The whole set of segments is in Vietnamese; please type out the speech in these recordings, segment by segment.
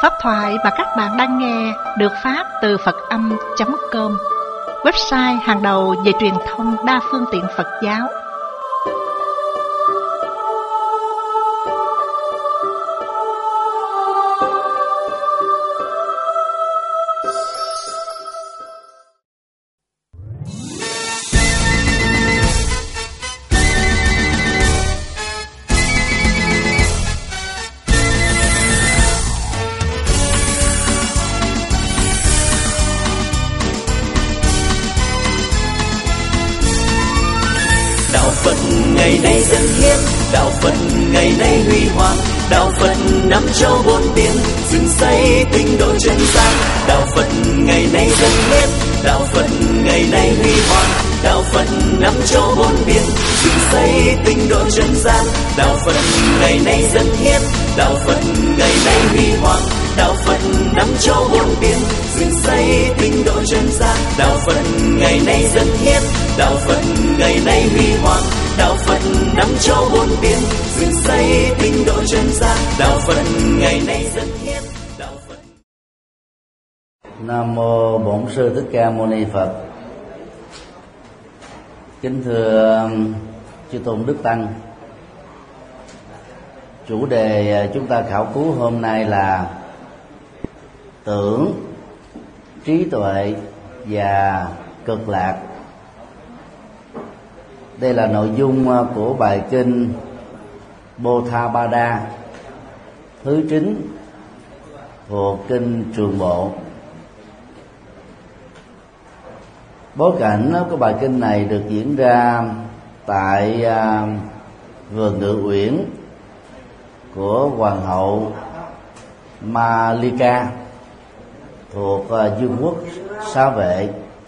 Pháp thoại mà các bạn đang nghe được phát từ Phật-âm.com, website hàng đầu về truyền thông đa phương tiện Phật giáo. Ngày nay dân hiến, đạo Phật ngày nay huy hoàng, đạo Phật năm châu bốn biển, dựng xây tinh độ chân gian. Đạo Phật ngày nay dân hiến, đạo Phật ngày nay huy hoàng, đạo Phật năm châu bốn biển, dựng xây tinh độ chân gian. Đạo Phật ngày nay dân hiến, đạo Phật ngày nay huy hoàng, đạo Phật năm châu bốn biển, dựng xây tinh độ chân gian. Đạo Phật ngày nay dân hiến, đạo Phật ngày nay huy hoàng, đạo Phật năm châu bốn biển, dựng xây tinh độ chân gian. Đạo Phật ngày nay dân hiến, đạo Phật. Nam mô Bổn Sư Thích Ca Mâu Ni Phật. Kính thưa chư tôn đức tăng, chủ đề chúng ta khảo cứu hôm nay là tưởng, trí tuệ và cực lạc. Đây là nội dung của bài kinh Bothapada thứ 9 thuộc kinh Trường Bộ. Bối cảnh của bài kinh này được diễn ra tại vườn Ngự Uyển của hoàng hậu Malika thuộc vương quốc Xá Vệ.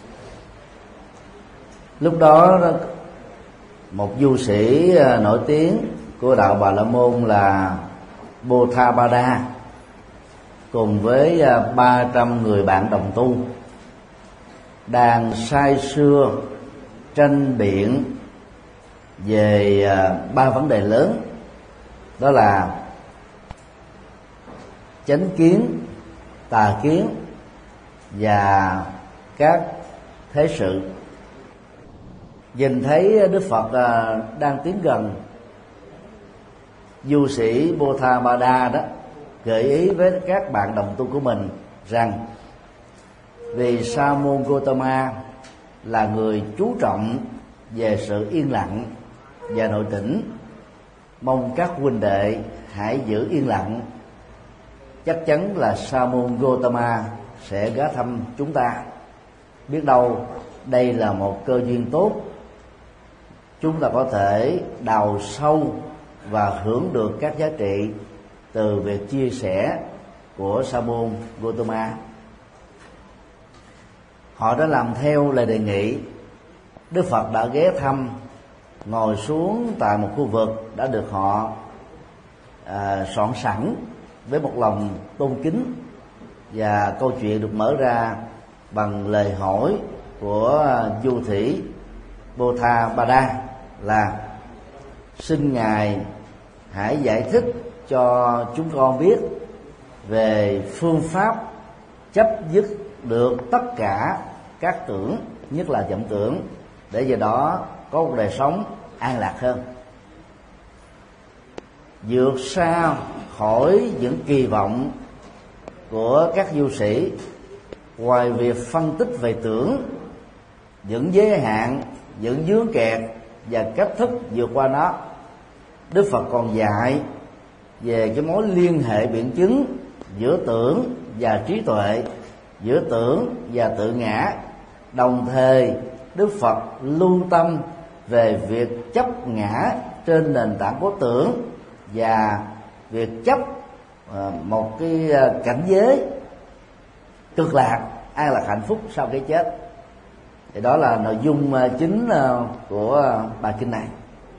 Lúc đó một du sĩ nổi tiếng của đạo Bà La Môn là Bothapada cùng với 300 người bạn đồng tu đang say sưa tranh biện về 3 vấn đề lớn, đó là chánh kiến, tà kiến và các thế sự. Nhìn thấy Đức Phật đang tiến gần, du sĩ Bothapada đó gợi ý với các bạn đồng tu của mình rằng vì Sa môn Gotama là người chú trọng về sự yên lặng và nội tỉnh, mong các huynh đệ hãy giữ yên lặng. Chắc chắn là Sa môn Gotama sẽ ghé thăm chúng ta. Biết đâu đây là một cơ duyên tốt, chúng ta có thể đào sâu và hưởng được các giá trị từ việc chia sẻ của Sa môn Gotama. Họ đã làm theo lời đề nghị. Đức Phật đã ghé thăm, ngồi xuống tại một khu vực đã được họ soạn sẵn với một lòng tôn kính, và câu chuyện được mở ra bằng lời hỏi của du sĩ Bothapada là: xin Ngài hãy giải thích cho chúng con biết về phương pháp chấp dứt được tất cả các tưởng, nhất là vọng tưởng, để do đó có một đời sống an lạc hơn. Vượt xa khỏi những kỳ vọng của các du sĩ, ngoài việc phân tích về tưởng, những giới hạn, những vướng kẹt và cách thức vượt qua nó, Đức Phật còn dạy về cái mối liên hệ biện chứng giữa tưởng và trí tuệ, giữa tưởng và tự ngã. Đồng thời Đức Phật lưu tâm về việc chấp ngã trên nền tảng của tưởng và việc chấp một cái cảnh giới cực lạc, an lạc hạnh phúc sau cái chết. Thì đó là nội dung chính của bài kinh này.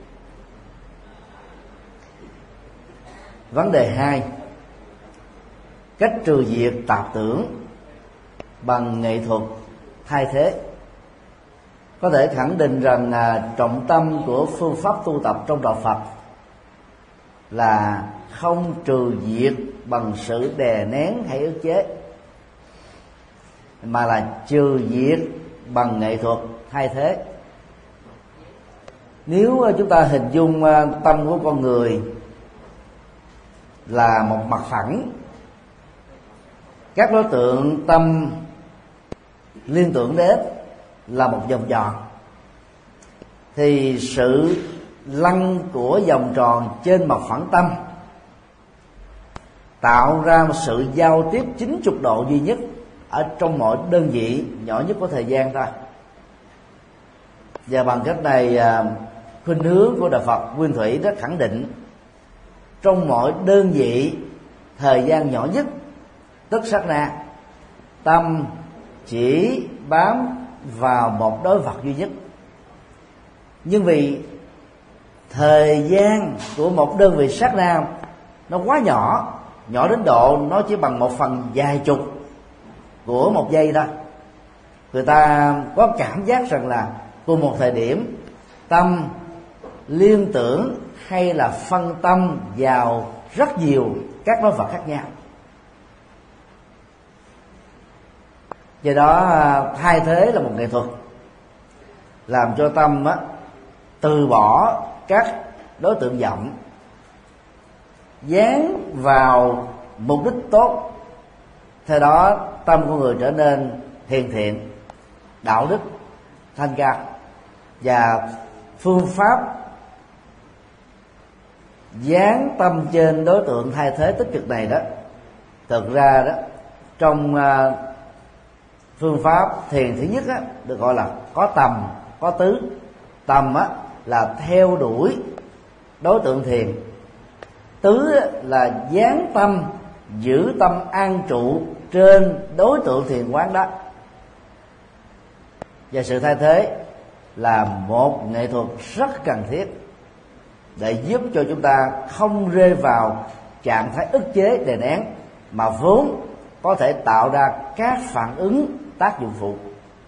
Vấn đề 2: cách trừ diệt tạp tưởng bằng nghệ thuật thay thế. Có thể khẳng định rằng trọng tâm của phương pháp tu tập trong đạo Phật là không trừ diệt bằng sự đè nén hay ức chế, mà là trừ diệt bằng nghệ thuật thay thế. Nếu chúng ta hình dung tâm của con người là một mặt phẳng, các đối tượng tâm liên tưởng đến là một vòng tròn, thì sự lăn của vòng tròn trên mặt phẳng tâm tạo ra một sự giao tiếp 90 độ duy nhất ở trong mọi đơn vị nhỏ nhất của thời gian thôi. Và bằng cách này, khuynh hướng của Đạo Phật Nguyên Thủy rất khẳng định trong mọi đơn vị thời gian nhỏ nhất, tức sát na, tâm chỉ bám vào một đối vật duy nhất. Nhưng vì thời gian của một đơn vị sát na nó quá nhỏ, nhỏ đến độ nó chỉ bằng một phần vài chục của một giây thôi, người ta có cảm giác rằng là cùng một thời điểm tâm liên tưởng hay là phân tâm vào rất nhiều các đối vật khác nhau. Do đó thay thế là một nghệ thuật làm cho tâm từ bỏ các đối tượng vọng, dán vào mục đích tốt. Theo đó tâm của người trở nên hiền thiện, đạo đức, thanh cao. Và phương pháp dán tâm trên đối tượng thay thế tích cực này đó, thực ra đó trong phương pháp thiền thứ nhất được gọi là có tầm có tứ. Tầm là theo đuổi đối tượng thiền, tứ là dán tâm, giữ tâm an trụ trên đối tượng thiền quán đó. Và sự thay thế là một nghệ thuật rất cần thiết để giúp cho chúng ta không rơi vào trạng thái ức chế đè nén, mà vốn có thể tạo ra các phản ứng tác dụng phụ.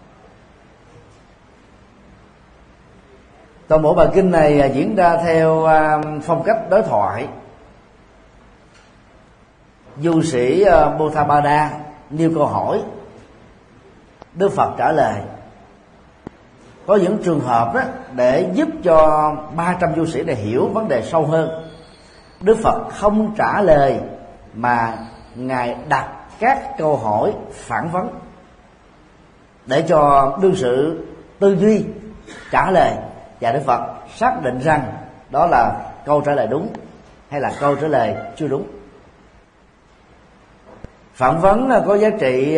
Toàn bộ bài kinh này diễn ra theo phong cách đối thoại. Du sĩ Bodhabada nêu câu hỏi, Đức Phật trả lời. Có những trường hợp đó để giúp cho 300 du sĩ này hiểu vấn đề sâu hơn, Đức Phật không trả lời mà Ngài đặt các câu hỏi phản vấn để cho đương sự tư duy trả lời, và Đức Phật xác định rằng đó là câu trả lời đúng hay là câu trả lời chưa đúng. Phản vấn có giá trị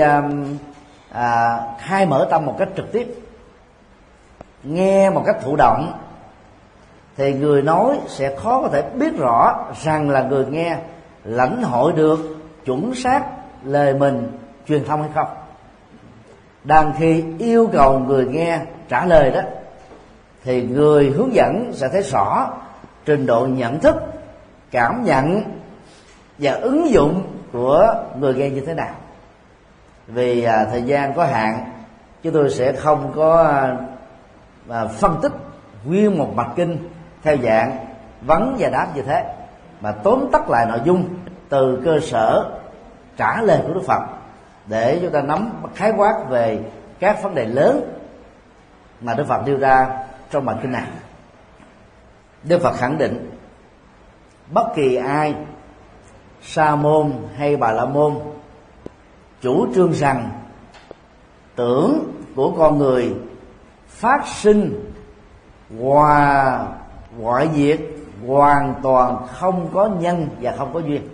khai mở tâm một cách trực tiếp. Nghe một cách thụ động thì người nói sẽ khó có thể biết rõ rằng là người nghe lãnh hội được chuẩn xác lời mình truyền thông hay không. Đang khi yêu cầu người nghe trả lời đó, thì người hướng dẫn sẽ thấy rõ trình độ nhận thức, cảm nhận và ứng dụng của người nghe như thế nào. Vì thời gian có hạn, chúng tôi sẽ không có phân tích nguyên một mạch kinh theo dạng vấn và đáp như thế, mà tóm tắt lại nội dung từ cơ sở trả lời của Đức Phật để chúng ta nắm khái quát về các vấn đề lớn mà Đức Phật nêu ra trong bản kinh này. Đức Phật khẳng định bất kỳ ai, sa môn hay bà la môn, chủ trương rằng tưởng của con người phát sinh và ngoại diệt hoàn toàn không có nhân và không có duyên,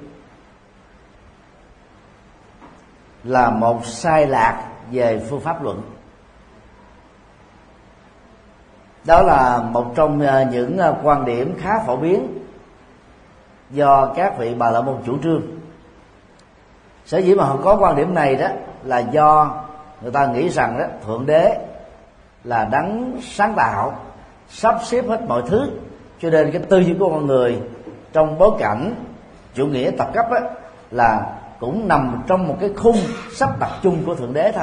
là một sai lạc về phương pháp luận. Đó là một trong những quan điểm khá phổ biến do các vị Bà La Môn chủ trương. Sở dĩ mà họ có quan điểm này đó là do người ta nghĩ rằng đó Thượng Đế là đấng sáng tạo, sắp xếp hết mọi thứ, cho nên cái tư duy của con người trong bối cảnh chủ nghĩa tập cấp á, là cũng nằm trong một cái khung sắp đặt chung của Thượng Đế thôi.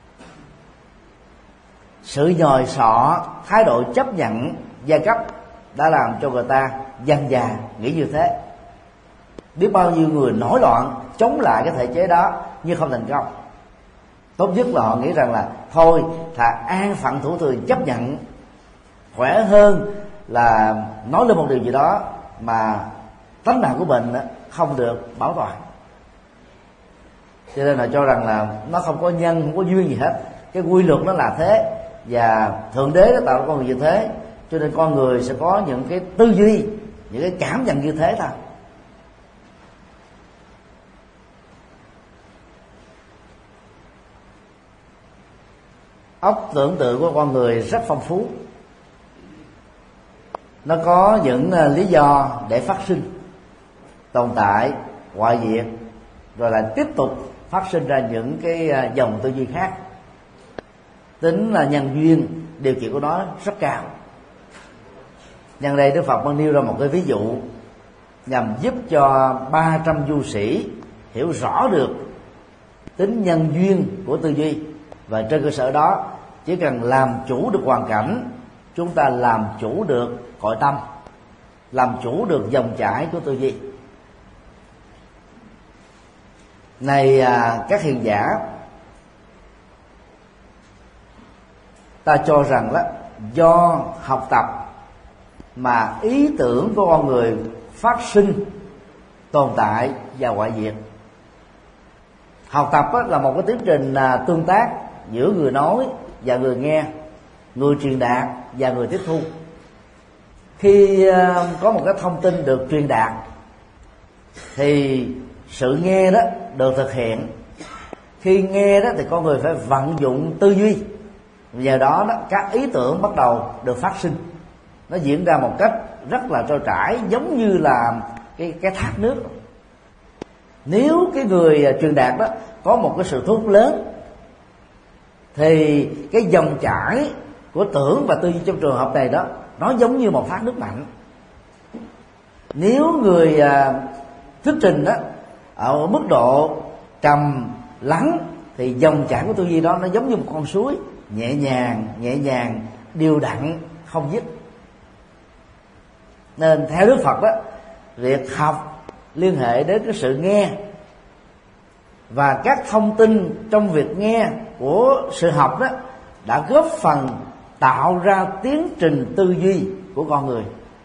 Sự nhồi sọ, thái độ chấp nhận giai cấp đã làm cho người ta dần dà nghĩ như thế. Biết bao nhiêu người nổi loạn chống lại cái thể chế đó nhưng không thành công. Tốt nhất là họ nghĩ rằng là thôi thà an phận thủ thường chấp nhận khỏe hơn là nói lên một điều gì đó mà tánh mạng của mình không được bảo toàn. Cho nên là cho rằng là nó không có nhân, không có duyên gì hết. Cái quy luật nó là thế, và Thượng Đế đã tạo ra con người như thế, cho nên con người sẽ có những cái tư duy, những cái cảm nhận như thế thôi. Óc tưởng tượng của con người rất phong phú. Nó có những lý do để phát sinh, tồn tại, hoại diệt, rồi là tiếp tục phát sinh ra những cái dòng tư duy khác. Tính là nhân duyên, điều kiện của nó rất cao. Nhân đây Đức Phật mới nêu ra một cái ví dụ nhằm giúp cho 300 du sĩ hiểu rõ được tính nhân duyên của tư duy, và trên cơ sở đó chỉ cần làm chủ được hoàn cảnh, chúng ta làm chủ được cõi tâm, làm chủ được dòng chảy của tư duy. Này các hiền giả, ta cho rằng đó, do học tập mà ý tưởng của con người phát sinh, tồn tại và hoại diệt. Học tập là một cái tiến trình tương tác giữa người nói và người nghe, người truyền đạt và người tiếp thu. Khi có một cái thông tin được truyền đạt thì sự nghe đó được thực hiện. Khi nghe đó thì con người phải vận dụng tư duy, nhờ đó các ý tưởng bắt đầu được phát sinh. Nó diễn ra một cách rất là trôi chảy, giống như là cái thác nước. Nếu cái người truyền đạt đó có một cái sự thu hút lớn thì cái dòng chảy của tưởng và tư duy trong trường hợp này đó nó giống như một thác nước mạnh. Nếu người thuyết trình đó ở mức độ trầm lắng thì dòng chảy của tư duy đó nó giống như một con suối nhẹ nhàng, đều đặn, không dứt. Nên theo Đức Phật đó, việc học liên hệ đến cái sự nghe, và các thông tin trong việc nghe của sự học đó đã góp phần tạo ra tiến trình tư duy của con người.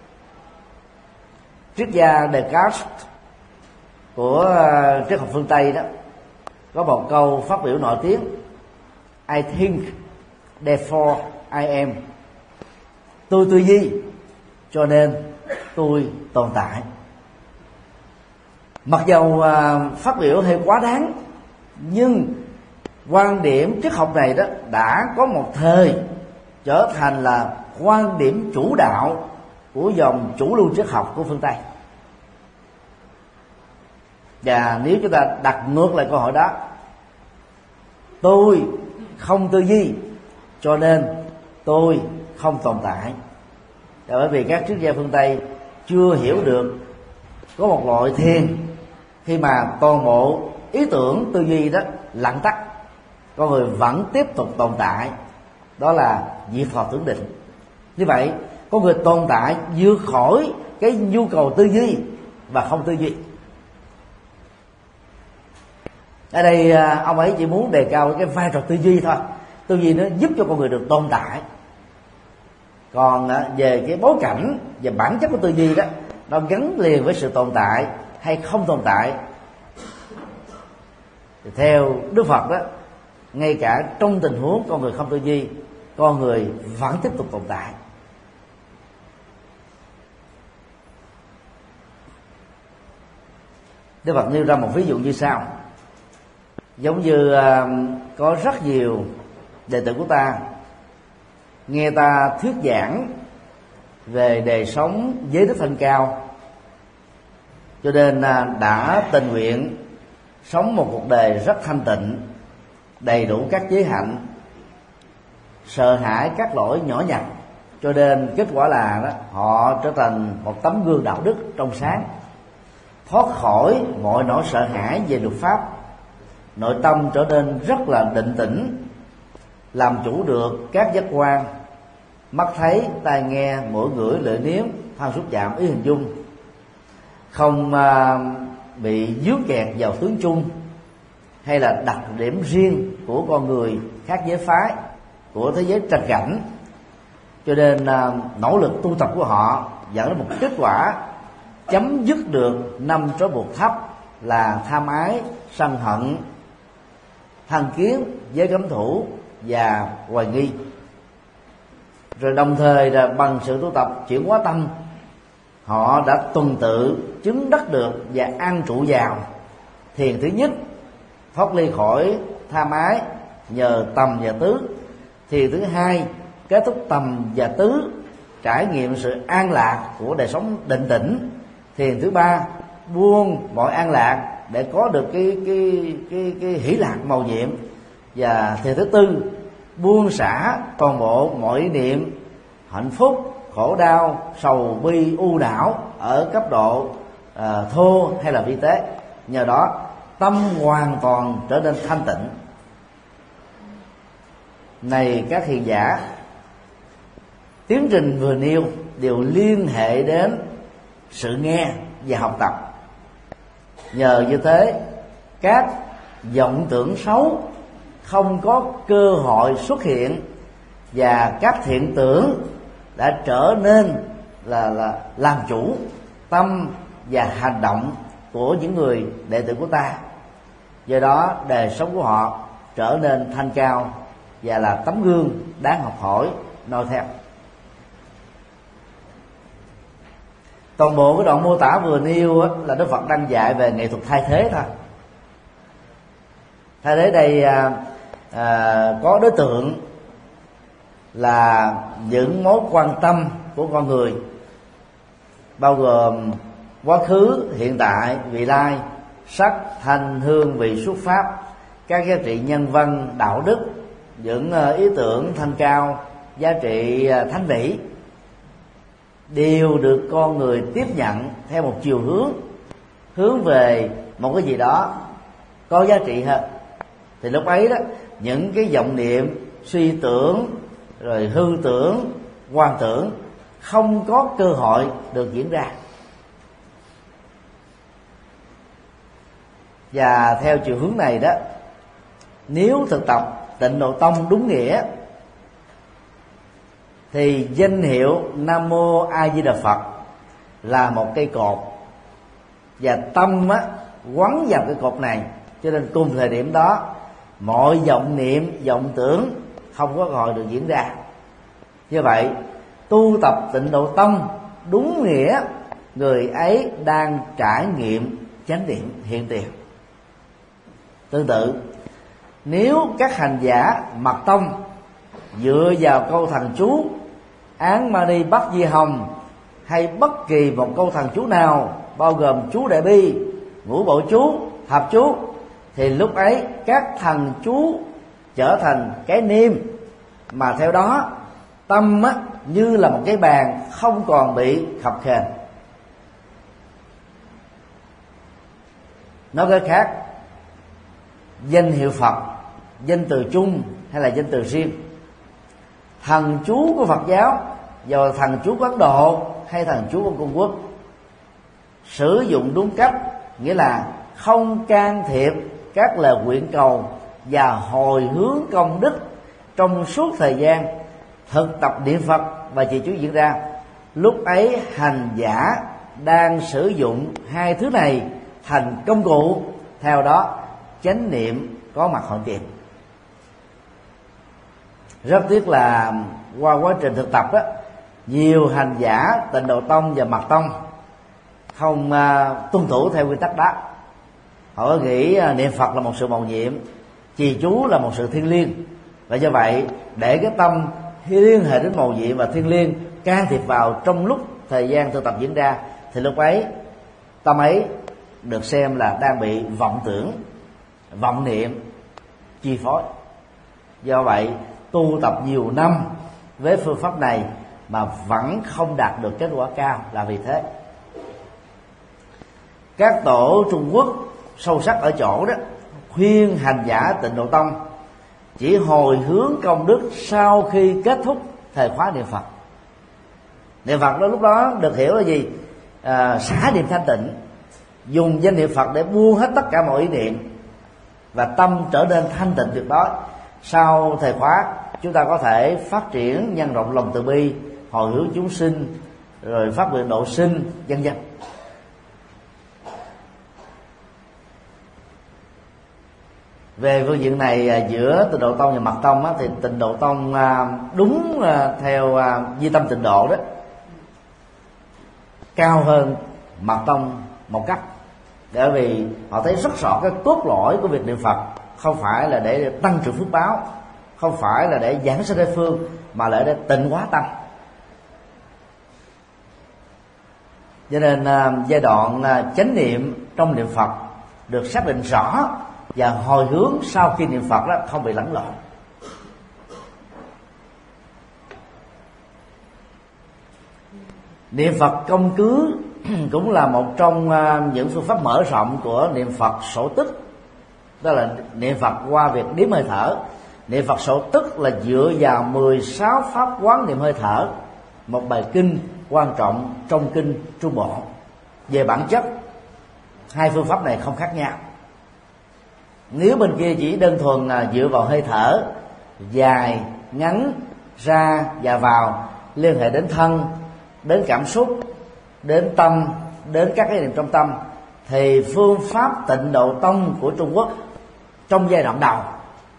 Triết gia Descartes của triết học phương Tây đó có một câu phát biểu nổi tiếng: I think, therefore I am. Tôi tư duy, cho nên tôi tồn tại. Mặc dầu phát biểu hơi quá đáng, nhưng quan điểm triết học này đó đã có một thời trở thành là quan điểm chủ đạo của dòng chủ lưu triết học của phương Tây. Và nếu chúng ta đặt ngược lại câu hỏi đó, tôi không tư duy cho nên tôi không tồn tại, là bởi vì các triết gia phương Tây chưa hiểu được có một loại thiền khi mà toàn bộ ý tưởng tư duy đó lặng tắt, con người vẫn tiếp tục tồn tại, đó là diệt thọ tưởng định. Như vậy con người tồn tại vượt khỏi cái nhu cầu tư duy và không tư duy. Ở đây ông ấy chỉ muốn đề cao cái vai trò tư duy thôi. Tư duy nó giúp cho con người được tồn tại. Còn về cái bối cảnh và bản chất của tư duy đó, nó gắn liền với sự tồn tại hay không tồn tại. Thì theo Đức Phật đó, ngay cả trong tình huống con người không tư duy, con người vẫn tiếp tục tồn tại. Đức Phật nêu ra một ví dụ như sau: giống như có rất nhiều đệ tử của ta nghe ta thuyết giảng về đời sống giới đức thanh cao, cho nên đã tình nguyện sống một cuộc đời rất thanh tịnh, đầy đủ các giới hạnh, sợ hãi các lỗi nhỏ nhặt, cho nên kết quả là đó, họ trở thành một tấm gương đạo đức trong sáng, thoát khỏi mọi nỗi sợ hãi về luật pháp, nội tâm trở nên rất là định tĩnh, làm chủ được các giác quan, mắt thấy, tai nghe, mũi ngửi, lưỡi nếm, thân xúc chạm, ý hình dung, không bị dướng kẹt vào tướng chung hay là đặc điểm riêng của con người khác giới phái, của thế giới trạch cảnh. Cho nên nỗ lực tu tập của họ dẫn đến một kết quả chấm dứt được 5 trói buộc thấp là tham ái, sân hận, thân kiến, giới cấm thủ và hoài nghi. Rồi đồng thời là bằng sự tu tập chuyển hóa tâm, họ đã tuần tự chứng đắc được và an trụ vào thiền thứ nhất, thoát ly khỏi tham ái nhờ tầm và tứ. Thiền thứ hai, kết thúc tầm và tứ, trải nghiệm sự an lạc của đời sống định tĩnh. Thiền thứ ba, buông mọi an lạc để có được cái hỷ lạc màu nhiệm. Và thiền thứ tư, buông xả toàn bộ mọi ý niệm hạnh phúc, khổ đau, sầu bi, u não ở cấp độ thô hay là vi tế. Nhờ đó tâm hoàn toàn trở nên thanh tịnh. Này các hiền giả, tiến trình vừa nêu đều liên hệ đến sự nghe và học tập. Nhờ như thế, các vọng tưởng xấu không có cơ hội xuất hiện và các thiện tưởng đã trở nên là làm chủ tâm và hành động của những người đệ tử của ta. Do đó đời sống của họ trở nên thanh cao và là tấm gương đáng học hỏi noi theo. Toàn bộ cái đoạn mô tả vừa nêu là Đức Phật đang dạy về nghệ thuật thay thế thôi. Thay thế đây có đối tượng là những mối quan tâm của con người, bao gồm quá khứ, hiện tại, vị lai, sắc, thanh, hương, vị, xuất pháp, các giá trị nhân văn, đạo đức, những ý tưởng thanh cao, giá trị thánh vĩ, đều được con người tiếp nhận theo một chiều hướng về một cái gì đó có giá trị hơn. Thì lúc ấy đó, những cái vọng niệm, suy tưởng, rồi hư tưởng, quan tưởng không có cơ hội được diễn ra. Và theo chiều hướng này đó, nếu thực tập Tịnh Độ Tông đúng nghĩa thì danh hiệu Nam Mô A Di Đà Phật là một cây cột, và tâm quấn vào cái cột này. Cho nên cùng thời điểm đó, mọi vọng niệm, vọng tưởng không có cơ hội được diễn ra. Như vậy, tu tập Tịnh Độ Tông đúng nghĩa, người ấy đang trải nghiệm chánh niệm hiện tiền. Tương tự, nếu các hành giả mật tông dựa vào câu thần chú Án Mani Bắc Di Hồng hay bất kỳ một câu thần chú nào, bao gồm chú Đại Bi, Ngũ Bộ chú, Thập chú, thì lúc ấy các thần chú trở thành cái niêm, mà theo đó tâm như là một cái bàn không còn bị khập khềnh. Nói cách khác, danh hiệu Phật, danh từ chung hay là danh từ riêng, thần chú của Phật giáo, dù thần chú của Ấn Độ hay thần chú của Trung Quốc, sử dụng đúng cách, nghĩa là không can thiệp các lời nguyện cầu và hồi hướng công đức trong suốt thời gian thực tập niệm Phật và trì chú diễn ra. Lúc ấy hành giả đang sử dụng hai thứ này thành công cụ, theo đó chánh niệm có mặt hiện tiền. Rất tiếc là qua quá trình thực tập đó, nhiều hành giả Tịnh Độ Tông và Mật Tông không tuân thủ theo quy tắc đó. Họ nghĩ niệm Phật là một sự mầu nhiệm, trì chú là một sự thiêng liêng, và do vậy để cái tâm liên hệ đến mầu nhiệm và thiêng liêng can thiệp vào trong lúc thời gian thực tập diễn ra, thì lúc ấy tâm ấy được xem là đang bị vọng tưởng, vọng niệm chi phối. Do vậy tu tập nhiều năm với phương pháp này mà vẫn không đạt được kết quả cao là vì thế. Các tổ Trung Quốc sâu sắc ở chỗ đó khuyên hành giả Tịnh Độ Tông chỉ hồi hướng công đức sau khi kết thúc thời khóa niệm Phật. Niệm Phật đó lúc đó được hiểu là gì? Xả niệm thanh tịnh, dùng danh niệm Phật để buông hết tất cả mọi ý niệm và tâm trở nên thanh tịnh tuyệt đối. Sau thời khóa chúng ta có thể phát triển nhân rộng lòng từ bi, hồi hướng chúng sinh, rồi phát nguyện độ sinh, vân vân. Về phương diện này, giữa Tịnh Độ Tông và Mật Tông thì Tịnh Độ Tông đúng theo Duy Tâm Tịnh Độ đó cao hơn Mật Tông một cấp, bởi vì họ thấy rất rõ cái cốt lõi của việc niệm Phật không phải là để tăng trưởng phước báo, không phải là để giảng sanh Tây phương, mà là để tịnh hóa tâm. Cho nên giai đoạn chánh niệm trong niệm Phật được xác định rõ, và hồi hướng sau khi niệm Phật đó không bị lẫn lộn. Niệm Phật công cứ cũng là một trong những phương pháp mở rộng của niệm Phật sổ tức. Đó là niệm Phật qua việc đếm hơi thở. Niệm Phật sổ tức là dựa vào 16 pháp quán niệm hơi thở, một bài kinh quan trọng trong kinh Trung Bộ. Về bản chất, hai phương pháp này không khác nhau. Nếu bên kia chỉ đơn thuần dựa vào hơi thở dài, ngắn, ra và vào, liên hệ đến thân, đến cảm xúc, đến tâm, đến các cái niệm trong tâm, thì phương pháp Tịnh Độ Tông của Trung Quốc trong giai đoạn đầu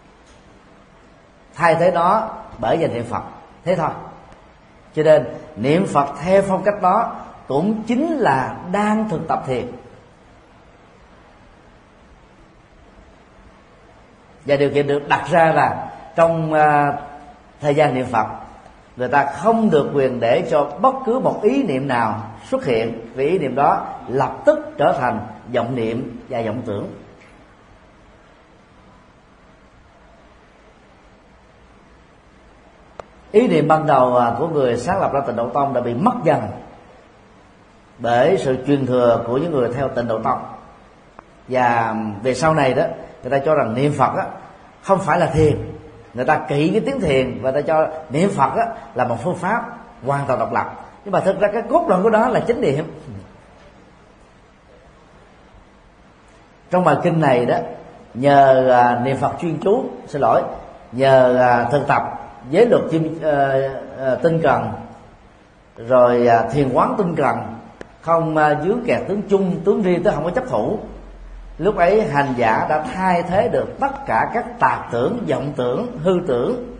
thay thế đó bởi danh niệm Phật, thế thôi. Cho nên niệm Phật theo phong cách đó cũng chính là đang thực tập thiền. Và điều kiện được đặt ra là trong thời gian niệm Phật, người ta không được quyền để cho bất cứ một ý niệm nào xuất hiện, vì ý niệm đó lập tức trở thành vọng niệm và vọng tưởng. Ý niệm ban đầu của người sáng lập ra Tịnh Độ Tông đã bị mất dần bởi sự truyền thừa của những người theo Tịnh Độ Tông. Và về sau này đó, người ta cho rằng niệm Phật đó không phải là thiền. Người ta kỵ cái tiếng thiền và ta cho niệm Phật đó là một phương pháp hoàn toàn độc lập. Nhưng mà thực ra cái cốt lõi của đó là chánh niệm. Trong bài kinh này đó, nhờ niệm Phật chuyên chú, nhờ thực tập giới luật tinh cần, rồi thiền quán tinh cần, không dướng kẹt tướng chung, tướng riêng, tức không có chấp thủ. Lúc ấy hành giả đã thay thế được tất cả các tạp tưởng, vọng tưởng, hư tưởng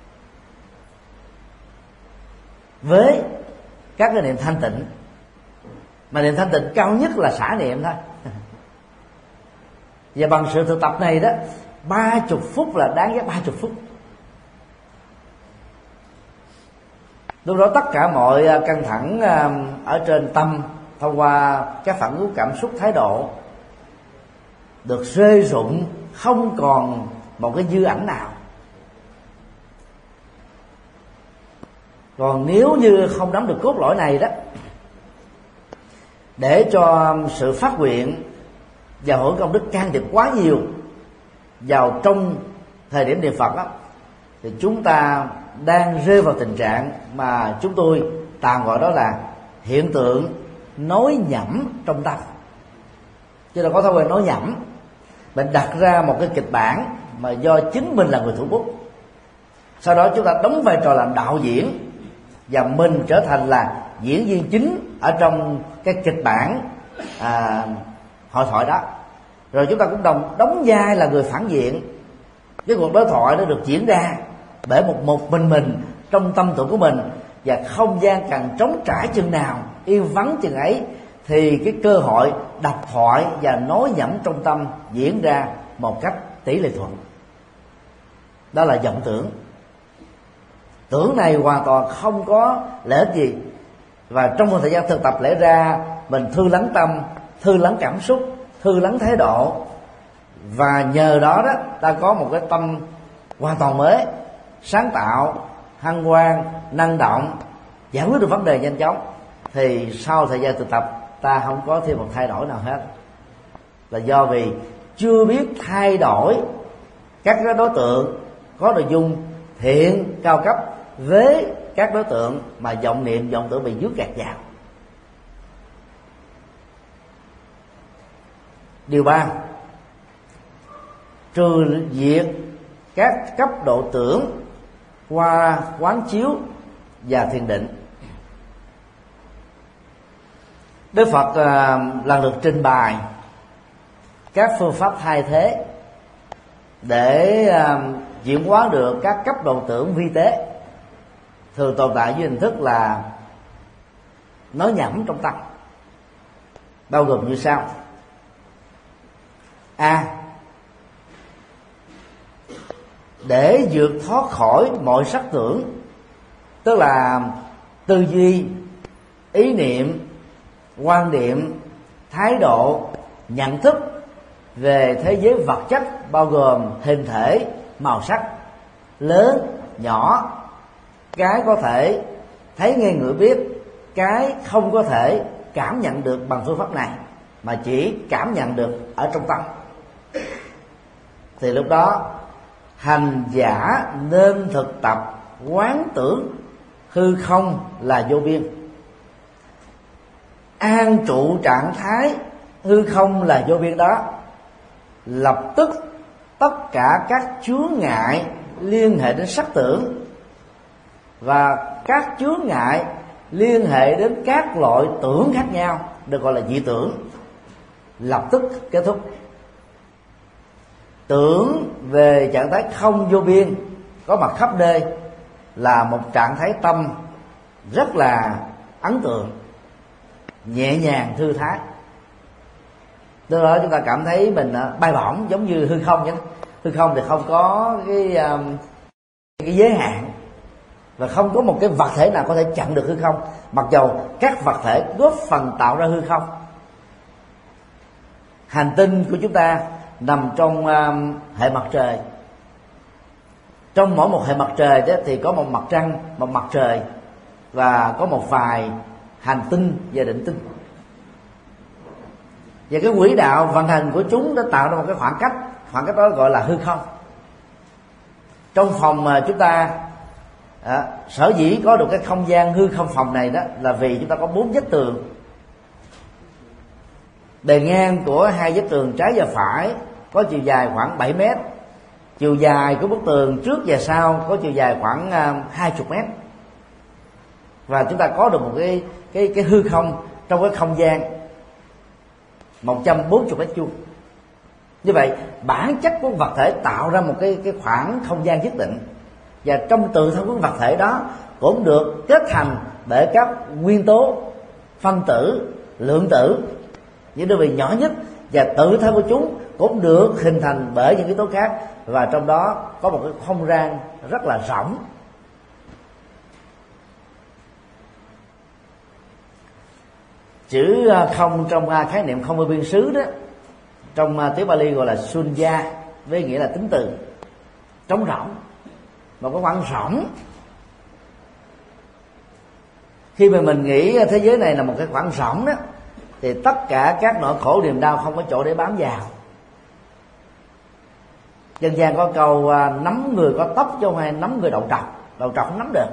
với các cái niệm thanh tịnh. Mà niệm thanh tịnh cao nhất là xả niệm thôi. Và bằng sự thực tập này đó, 30 phút là đáng giá 30 phút. Lúc đó tất cả mọi căng thẳng ở trên tâm thông qua các phản ứng cảm xúc, thái độ được rơi rụng, không còn một cái dư ảnh nào. Còn nếu như không nắm được cốt lõi này đó, để cho sự phát nguyện và hưởng công đức can thiệp quá nhiều vào trong thời điểm niệm Phật đó, thì chúng ta đang rơi vào tình trạng mà chúng tôi tạm gọi đó là hiện tượng nói nhẩm trong tâm. Chứ đâu có thói quen nói nhẩm. Mình đặt ra một cái kịch bản mà do chính mình là người thủ bút, sau đó chúng ta đóng vai trò làm đạo diễn, và mình trở thành là diễn viên chính ở trong cái kịch bản hội thoại đó. Rồi chúng ta cũng đóng vai là người phản diện. Cái cuộc đối thoại nó được diễn ra bởi một mình trong tâm tưởng của mình, và không gian càng trống trải chừng nào, yên vắng chừng ấy, thì cái cơ hội đập thoại và nói nhẩm trong tâm diễn ra một cách tỷ lệ thuận. Đó là vọng tưởng. Tưởng này hoàn toàn không có lợi ích gì, và trong một thời gian thực tập lẽ ra mình thư lắng tâm, thư lắng cảm xúc, thư lắng thái độ, và nhờ đó đó ta có một cái tâm hoàn toàn mới, sáng tạo, hân hoan, năng động, giải quyết được vấn đề nhanh chóng. Thì sau thời gian thực tập ta không có thêm một thay đổi nào hết, là do vì chưa biết thay đổi các đối tượng có nội dung thiện cao cấp với các đối tượng mà vọng niệm vọng tưởng bị dướng kẹt vào. Điều 3, trừ diệt các cấp độ tưởng qua quán chiếu và thiền định. Đức Phật lần lượt trình bày các phương pháp thay thế để chuyển hóa được các cấp độ tưởng vi tế, thường tồn tại dưới hình thức là nói nhẩm trong tâm, bao gồm như sau. A. Để vượt thoát khỏi mọi sắc tưởng, tức là tư duy, ý niệm, quan niệm, thái độ, nhận thức về thế giới vật chất, bao gồm hình thể, màu sắc, lớn, nhỏ, cái có thể thấy nghe ngửi biết, cái không có thể cảm nhận được bằng phương pháp này mà chỉ cảm nhận được ở trong tâm. Thì lúc đó hành giả nên thực tập quán tưởng hư không là vô biên, an trụ trạng thái hư không là vô biên đó, lập tức tất cả các chướng ngại liên hệ đến sắc tưởng và các chướng ngại liên hệ đến các loại tưởng khác nhau, được gọi là dị tưởng, lập tức kết thúc. Tưởng về trạng thái không vô biên có mặt khắp nơi là một trạng thái tâm rất là ấn tượng, nhẹ nhàng, thư thái. Từ đó chúng ta cảm thấy mình bay bổng giống như hư không vậy. Hư không thì không có cái giới hạn, và không có một cái vật thể nào có thể chặn được hư không, mặc dầu các vật thể góp phần tạo ra hư không. Hành tinh của chúng ta nằm trong hệ mặt trời. Trong mỗi một hệ mặt trời đó thì có một mặt trăng, một mặt trời, và có một vài hành tinh và định tinh. Và cái quỹ đạo vận hành của chúng đã tạo ra một cái khoảng cách đó gọi là hư không. Trong phòng mà chúng ta sở dĩ có được cái không gian hư không phòng này đó là vì chúng ta có 4 vách tường. Bề ngang của 2 vách tường trái và phải có chiều dài khoảng 7 mét. Chiều dài của bức tường trước và sau có chiều dài khoảng 20 mét. Và chúng ta có được một cái hư không trong cái không gian 140 mét vuông. Như vậy bản chất của vật thể tạo ra một cái khoảng không gian nhất định, và trong tự thân của vật thể đó cũng được kết thành bởi các nguyên tố phân tử, lượng tử, những đơn vị nhỏ nhất, và tự thân của chúng cũng được hình thành bởi những yếu tố khác, và trong đó có một cái không gian rất là rộng. Chữ không trong khái niệm không vô biên xứ đó, trong tiếng Pali gọi là sunya, với nghĩa là tính từ trống rỗng, một cái khoảng rỗng. Khi mà mình nghĩ thế giới này là một cái khoảng rỗng đó, thì tất cả các nỗi khổ niềm đau không có chỗ để bám vào. Dân gian có câu nắm người có tóc chứ không hay nắm người đầu trọc không nắm được.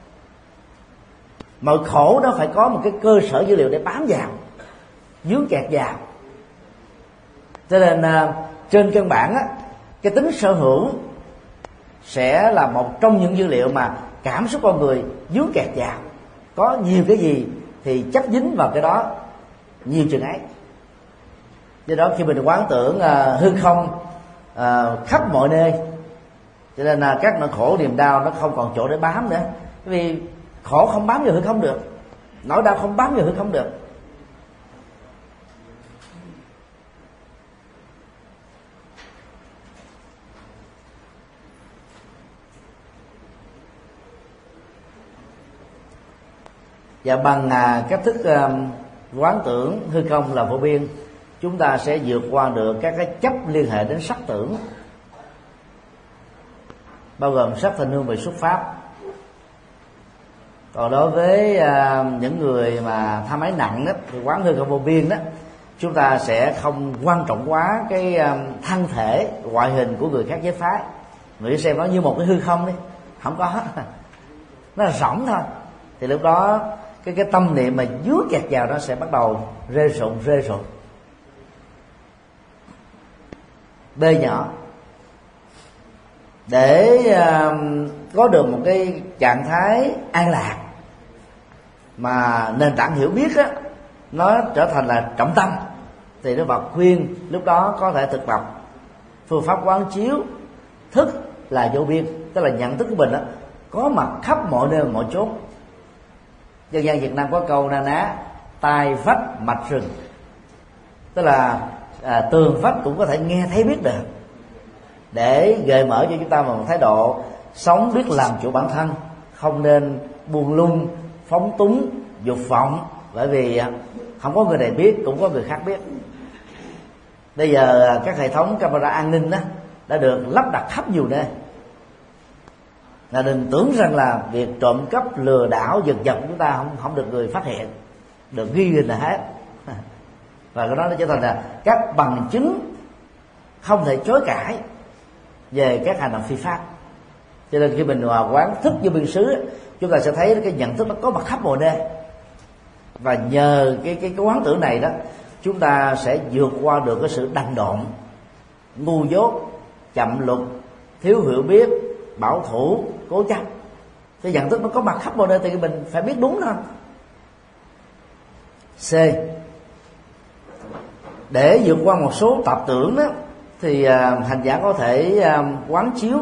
Mọi khổ đó phải có một cái cơ sở dữ liệu để bám vào, dướng kẹt vào. Cho nên trên căn bản á, cái tính sở hữu sẽ là một trong những dữ liệu mà cảm xúc con người dướng kẹt vào. Có nhiều cái gì thì chấp dính vào cái đó nhiều chừng ấy. Do đó khi mình quán tưởng hư không khắp mọi nơi, cho nên các nỗi khổ niềm đau nó không còn chỗ để bám nữa. Vì khổ không bám vào hư không được, nỗi đau không bám vào hư không được. Và bằng cách thức quán tưởng hư không là vô biên, chúng ta sẽ vượt qua được các cái chấp liên hệ đến sắc tưởng, bao gồm sắc thanh hương về xuất pháp. Còn đối với những người mà tham ái nặng đó, thì quán hư không vô biên đó, chúng ta sẽ không quan trọng quá cái thân thể, ngoại hình của người khác giới phái. Nghĩ xem nó như một cái hư không đi, không có. nó là rỗng thôi, thì lúc đó cái tâm niệm mà dướng kẹt vào nó sẽ bắt đầu rê rụng. B nhỏ. Để có được một cái trạng thái an lạc mà nền tảng hiểu biết á, nó trở thành là trọng tâm, thì Đức Phật khuyên lúc đó có thể thực tập phương pháp quán chiếu thức là vô biên, tức là nhận thức của mình đó có mặt khắp mọi nơi mọi chốn. Dân gian Việt Nam có câu na ná tai vách mạch rừng, tức là tường vách cũng có thể nghe thấy biết được, để gợi mở cho chúng ta một thái độ sống biết làm chủ bản thân, không nên buông lung, phóng túng, dục vọng, bởi vì không có người này biết cũng có người khác biết. Bây giờ các hệ thống camera an ninh đó đã được lắp đặt khắp nhiều nơi, là đừng tưởng rằng là việc trộm cắp, lừa đảo, giật giật của chúng ta không được người phát hiện, được ghi hình là hết. Và cái đó nó trở thành là các bằng chứng không thể chối cãi về các hành động phi pháp. Cho nên khi mình quán thức vô biên xứ, chúng ta sẽ thấy cái nhận thức nó có mặt khắp mọi nơi, và nhờ cái quán tưởng này đó, chúng ta sẽ vượt qua được cái sự đần độn, ngu dốt, chậm lục, thiếu hiểu biết, bảo thủ, cố chấp. Cái nhận thức nó có mặt khắp mọi nơi thì mình phải biết đúng thôi. C. Để vượt qua một số tạp tưởng đó, thì hành giả có thể quán chiếu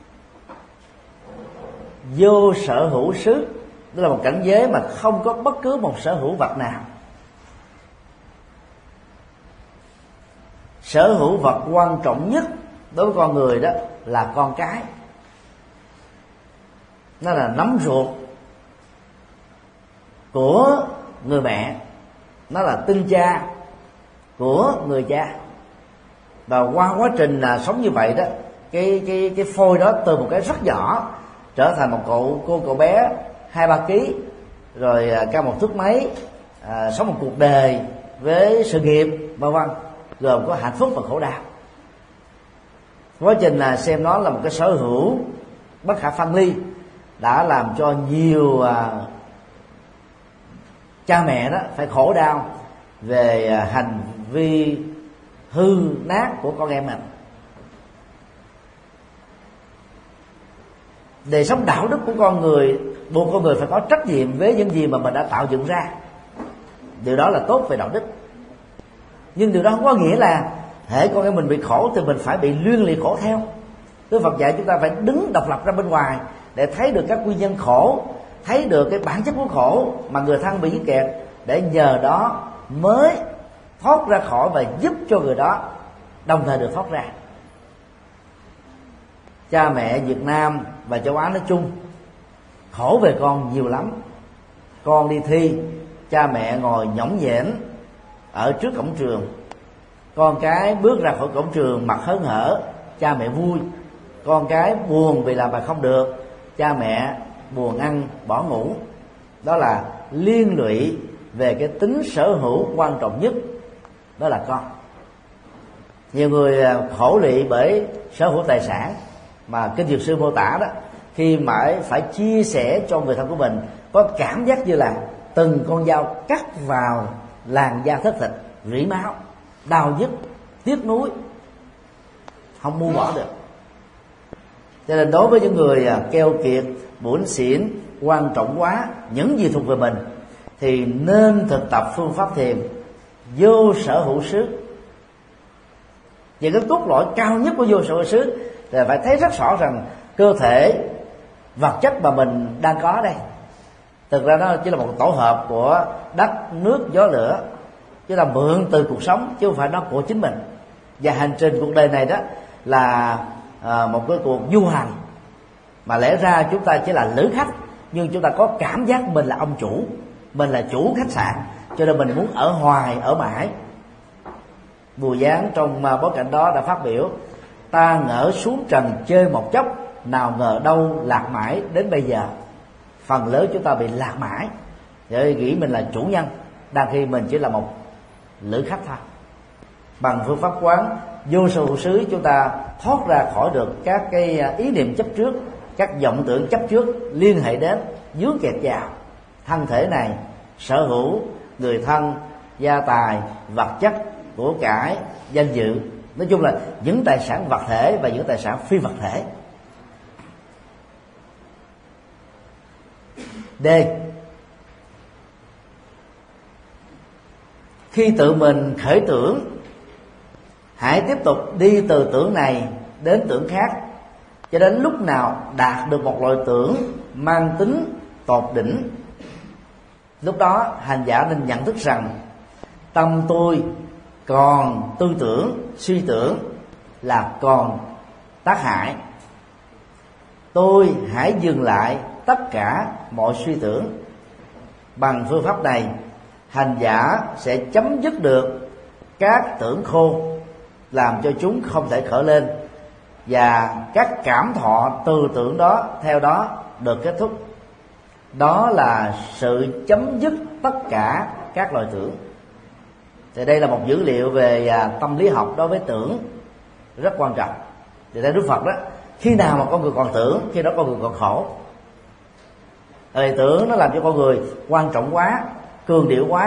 vô sở hữu xứ, tức là một cảnh giới mà không có bất cứ một sở hữu vật nào. Sở hữu vật quan trọng nhất đối với con người đó là con cái, nó là nắm ruột của người mẹ, nó là tinh cha của người cha. Và qua quá trình sống như vậy đó, cái phôi đó từ một cái rất nhỏ trở thành một cậu bé 2-3 kg, rồi cao 1 thước mấy, sống một cuộc đời với sự nghiệp vân vân, gồm có hạnh phúc và khổ đau. Quá trình xem nó là một cái sở hữu bất khả phân ly đã làm cho nhiều cha mẹ đó phải khổ đau về hành vi hư nát của con em mình. Đời sống đạo đức của con người, buộc con người phải có trách nhiệm với những gì mà mình đã tạo dựng ra. Điều đó là tốt về đạo đức, nhưng điều đó không có nghĩa là hễ con em mình bị khổ thì mình phải bị luyên lị khổ theo. Đức Phật dạy chúng ta phải đứng độc lập ra bên ngoài để thấy được các nguyên nhân khổ, thấy được cái bản chất của khổ mà người thân bị dính kẹt, để nhờ đó mới thoát ra khỏi và giúp cho người đó đồng thời được thoát ra. Cha mẹ Việt Nam và châu Á nói chung khổ về con nhiều lắm. Con đi thi, cha mẹ ngồi nhõng nhẽn ở trước cổng trường, con cái bước ra khỏi cổng trường mặt hớn hở, cha mẹ vui. Con cái buồn vì làm bài không được, cha mẹ buồn ăn bỏ ngủ. Đó là liên lụy về cái tính sở hữu quan trọng nhất, đó là con. Nhiều người khổ lụy bởi sở hữu tài sản mà Kinh Dược Sư mô tả đó, khi mãi phải chia sẻ cho người thân của mình, có cảm giác như là từng con dao cắt vào làn da thất thịt, rỉ máu, đau nhức, tiếc nuối, không buông bỏ được. Cho nên đối với những người keo kiệt, bủn xỉn, quan trọng quá những gì thuộc về mình, thì nên thực tập phương pháp thiền vô sở hữu xứ. Và cái cốt lõi cao nhất của vô sở hữu xứ là phải thấy rất rõ rằng cơ thể vật chất mà mình đang có đây, thực ra nó chỉ là một tổ hợp của đất, nước, gió, lửa, chứ là mượn từ cuộc sống chứ không phải nó của chính mình. Và hành trình cuộc đời này đó là một cái cuộc du hành, mà lẽ ra chúng ta chỉ là lữ khách, nhưng chúng ta có cảm giác mình là ông chủ, mình là chủ khách sạn, cho nên mình muốn ở hoài, ở mãi. Bùi Giáng trong bối cảnh đó đã phát biểu: ta ngỡ xuống trần chơi một chốc, nào ngờ đâu lạc mãi đến bây giờ. Phần lớn chúng ta bị lạc mãi để nghĩ mình là chủ nhân, đang khi mình chỉ là một lữ khách thôi. Bằng phương pháp quán vô sở hữu xứ, chúng ta thoát ra khỏi được các cái ý niệm chấp trước các vọng tưởng chấp trước liên hệ đến, dướng kẹt vào thân thể này, sở hữu, người thân, gia tài, vật chất, của cải, danh dự, nói chung là những tài sản vật thể và những tài sản phi vật thể. D. Khi tự mình khởi tưởng, hãy tiếp tục đi từ tưởng này đến tưởng khác, cho đến lúc nào đạt được một loại tưởng mang tính tột đỉnh. Lúc đó hành giả nên nhận thức rằng tâm tôi còn tư tưởng, suy tưởng là còn tác hại. Tôi hãy dừng lại tất cả mọi suy tưởng. Bằng phương pháp này, hành giả sẽ chấm dứt được các tưởng khô làm cho chúng không thể khởi lên, và các cảm thọ từ tưởng đó theo đó được kết thúc. Đó là sự chấm dứt tất cả các loại tưởng. Thì đây là một dữ liệu về tâm lý học đối với tưởng rất quan trọng. Thì theo Đức Phật đó, khi nào mà con người còn tưởng, khi đó con người còn khổ. Thời tưởng nó làm cho con người quan trọng quá, cường điệu quá.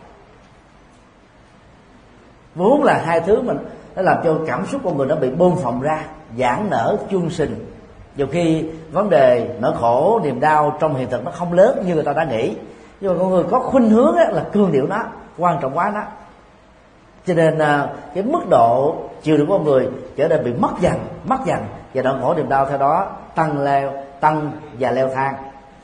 Vốn là hai thứ mình nó làm cho cảm xúc con người nó bị bơm phồng ra, giãn nở chuông sình. Dù khi vấn đề nỗi khổ, niềm đau trong hiện thực nó không lớn như người ta đã nghĩ, nhưng mà con người có khuynh hướng là cường điệu nó, quan trọng quá nó. Cho nên cái mức độ chịu đựng của con người trở nên bị mất dần, và nỗi khổ niềm đau theo đó tăng và leo thang.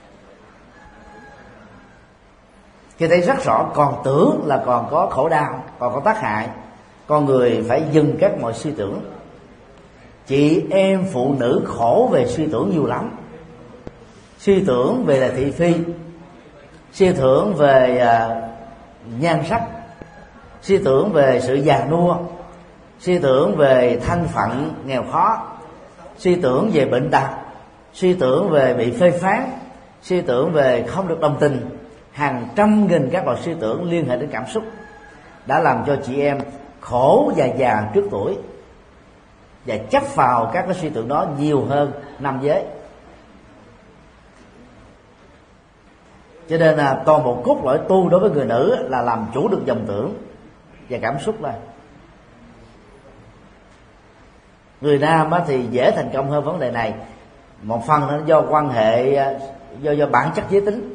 Khi thấy rất rõ còn tưởng là còn có khổ đau, còn có tác hại, con người phải dừng các mọi suy tưởng. Chị em phụ nữ khổ về suy tưởng nhiều lắm. Suy tưởng về là thị phi, suy tưởng về nhan sắc, suy tưởng về sự già nua, suy tưởng về thân phận nghèo khó, suy tưởng về bệnh tật, suy tưởng về bị phê phán, suy tưởng về không được đồng tình. Hàng trăm nghìn các loại suy tưởng liên hệ đến cảm xúc đã làm cho chị em khổ và già trước tuổi, và chấp vào các cái suy tưởng đó nhiều hơn nam giới. Cho nên là toàn bộ cốt lõi tu đối với người nữ là làm chủ được dòng tưởng và cảm xúc này. Người nam thì dễ thành công hơn vấn đề này. Một phần là do quan hệ, do bản chất giới tính.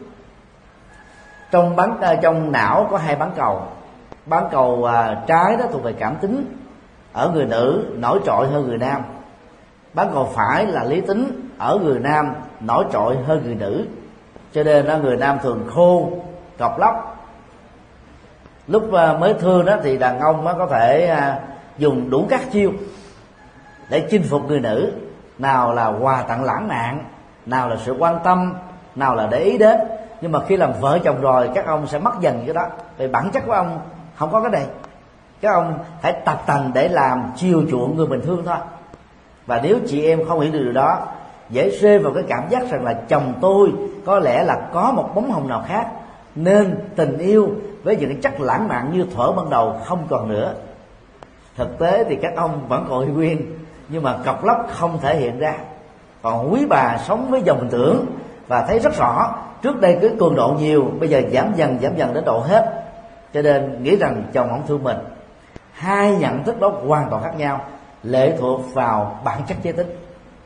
Trong não có hai bán cầu. Bán cầu trái đó thuộc về cảm tính, ở người nữ nổi trội hơn người nam. Bán cầu phải là lý tính, ở người nam nổi trội hơn người nữ. Cho nên người nam thường khô, cọc lóc. Lúc mới thương đó thì đàn ông có thể dùng đủ các chiêu để chinh phục người nữ. Nào là quà tặng lãng mạn, nào là sự quan tâm, nào là để ý đến. Nhưng mà khi làm vợ chồng rồi, các ông sẽ mất dần cái đó. Vì bản chất của ông không có cái này. Các ông phải tập tành để làm chiều chuộng người mình thương thôi. Và nếu chị em không hiểu được điều đó, dễ rơi vào cái cảm giác rằng là chồng tôi có lẽ là có một bóng hồng nào khác, nên tình yêu với những cái chất lãng mạn như thuở ban đầu không còn nữa. Thực tế thì các ông vẫn còn yêu nguyên, nhưng mà cọc lóc không thể hiện ra. Còn quý bà sống với dòng tưởng và thấy rất rõ, trước đây cái cường độ nhiều, bây giờ giảm dần đến độ hết, cho nên nghĩ rằng chồng không thương mình. Hai nhận thức đó hoàn toàn khác nhau, lệ thuộc vào bản chất giới tính.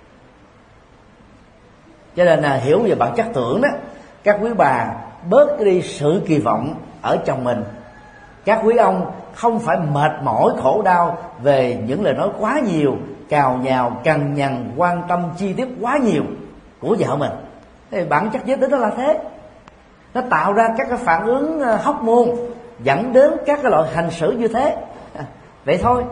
Cho nên là hiểu về bản chất tưởng đó, các quý bà bớt đi sự kỳ vọng ở chồng mình. Các quý ông không phải mệt mỏi khổ đau về những lời nói quá nhiều, cào nhào, cằn nhằn, quan tâm chi tiết quá nhiều của vợ mình. Thì bản chất giới tính nó là thế. Nó tạo ra các cái phản ứng hóc môn dẫn đến các cái loại hành xử như thế. Vậy thôi.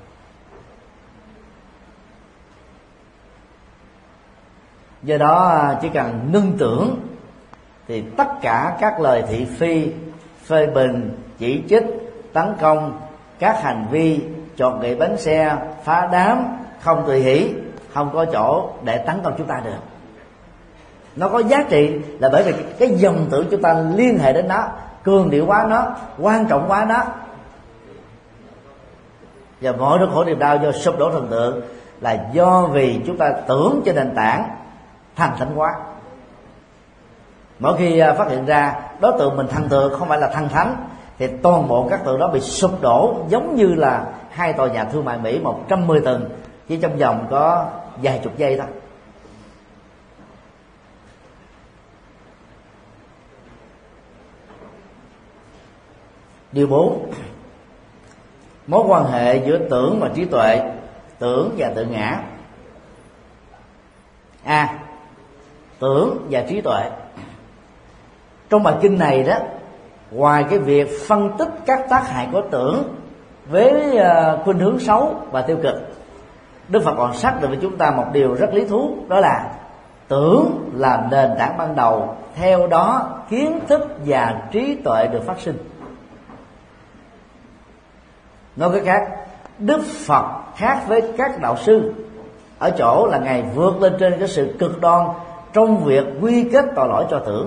Do đó chỉ cần ngưng tưởng thì tất cả các lời thị phi, phê bình, chỉ trích, tấn công, các hành vi chọn gậy bánh xe, phá đám, không tùy hỷ, không có chỗ để tấn công chúng ta được. Nó có giá trị là bởi vì cái dòng tưởng chúng ta liên hệ đến nó, cường điệu quá nó, quan trọng quá nó. Và mọi nỗi khổ niềm đau do sụp đổ thần tượng là do vì chúng ta tưởng trên nền tảng thành thánh hóa. Mỗi khi phát hiện ra đối tượng mình thần tượng không phải là thần thánh, thì toàn bộ các tượng đó bị sụp đổ, giống như là 2 tòa nhà thương mại Mỹ 110 tầng chỉ trong vòng có vài chục giây thôi. Điều 4, mối quan hệ giữa tưởng và trí tuệ, tưởng và tự ngã. Tưởng và trí tuệ. Trong bài kinh này đó, ngoài cái việc phân tích các tác hại của tưởng với khuynh hướng xấu và tiêu cực, Đức Phật còn xác định với chúng ta một điều rất lý thú, đó là tưởng là nền tảng ban đầu, theo đó kiến thức và trí tuệ được phát sinh. Nói cách khác, Đức Phật khác với các đạo sư ở chỗ là Ngài vượt lên trên cái sự cực đoan trong việc quy kết tội lỗi cho tưởng.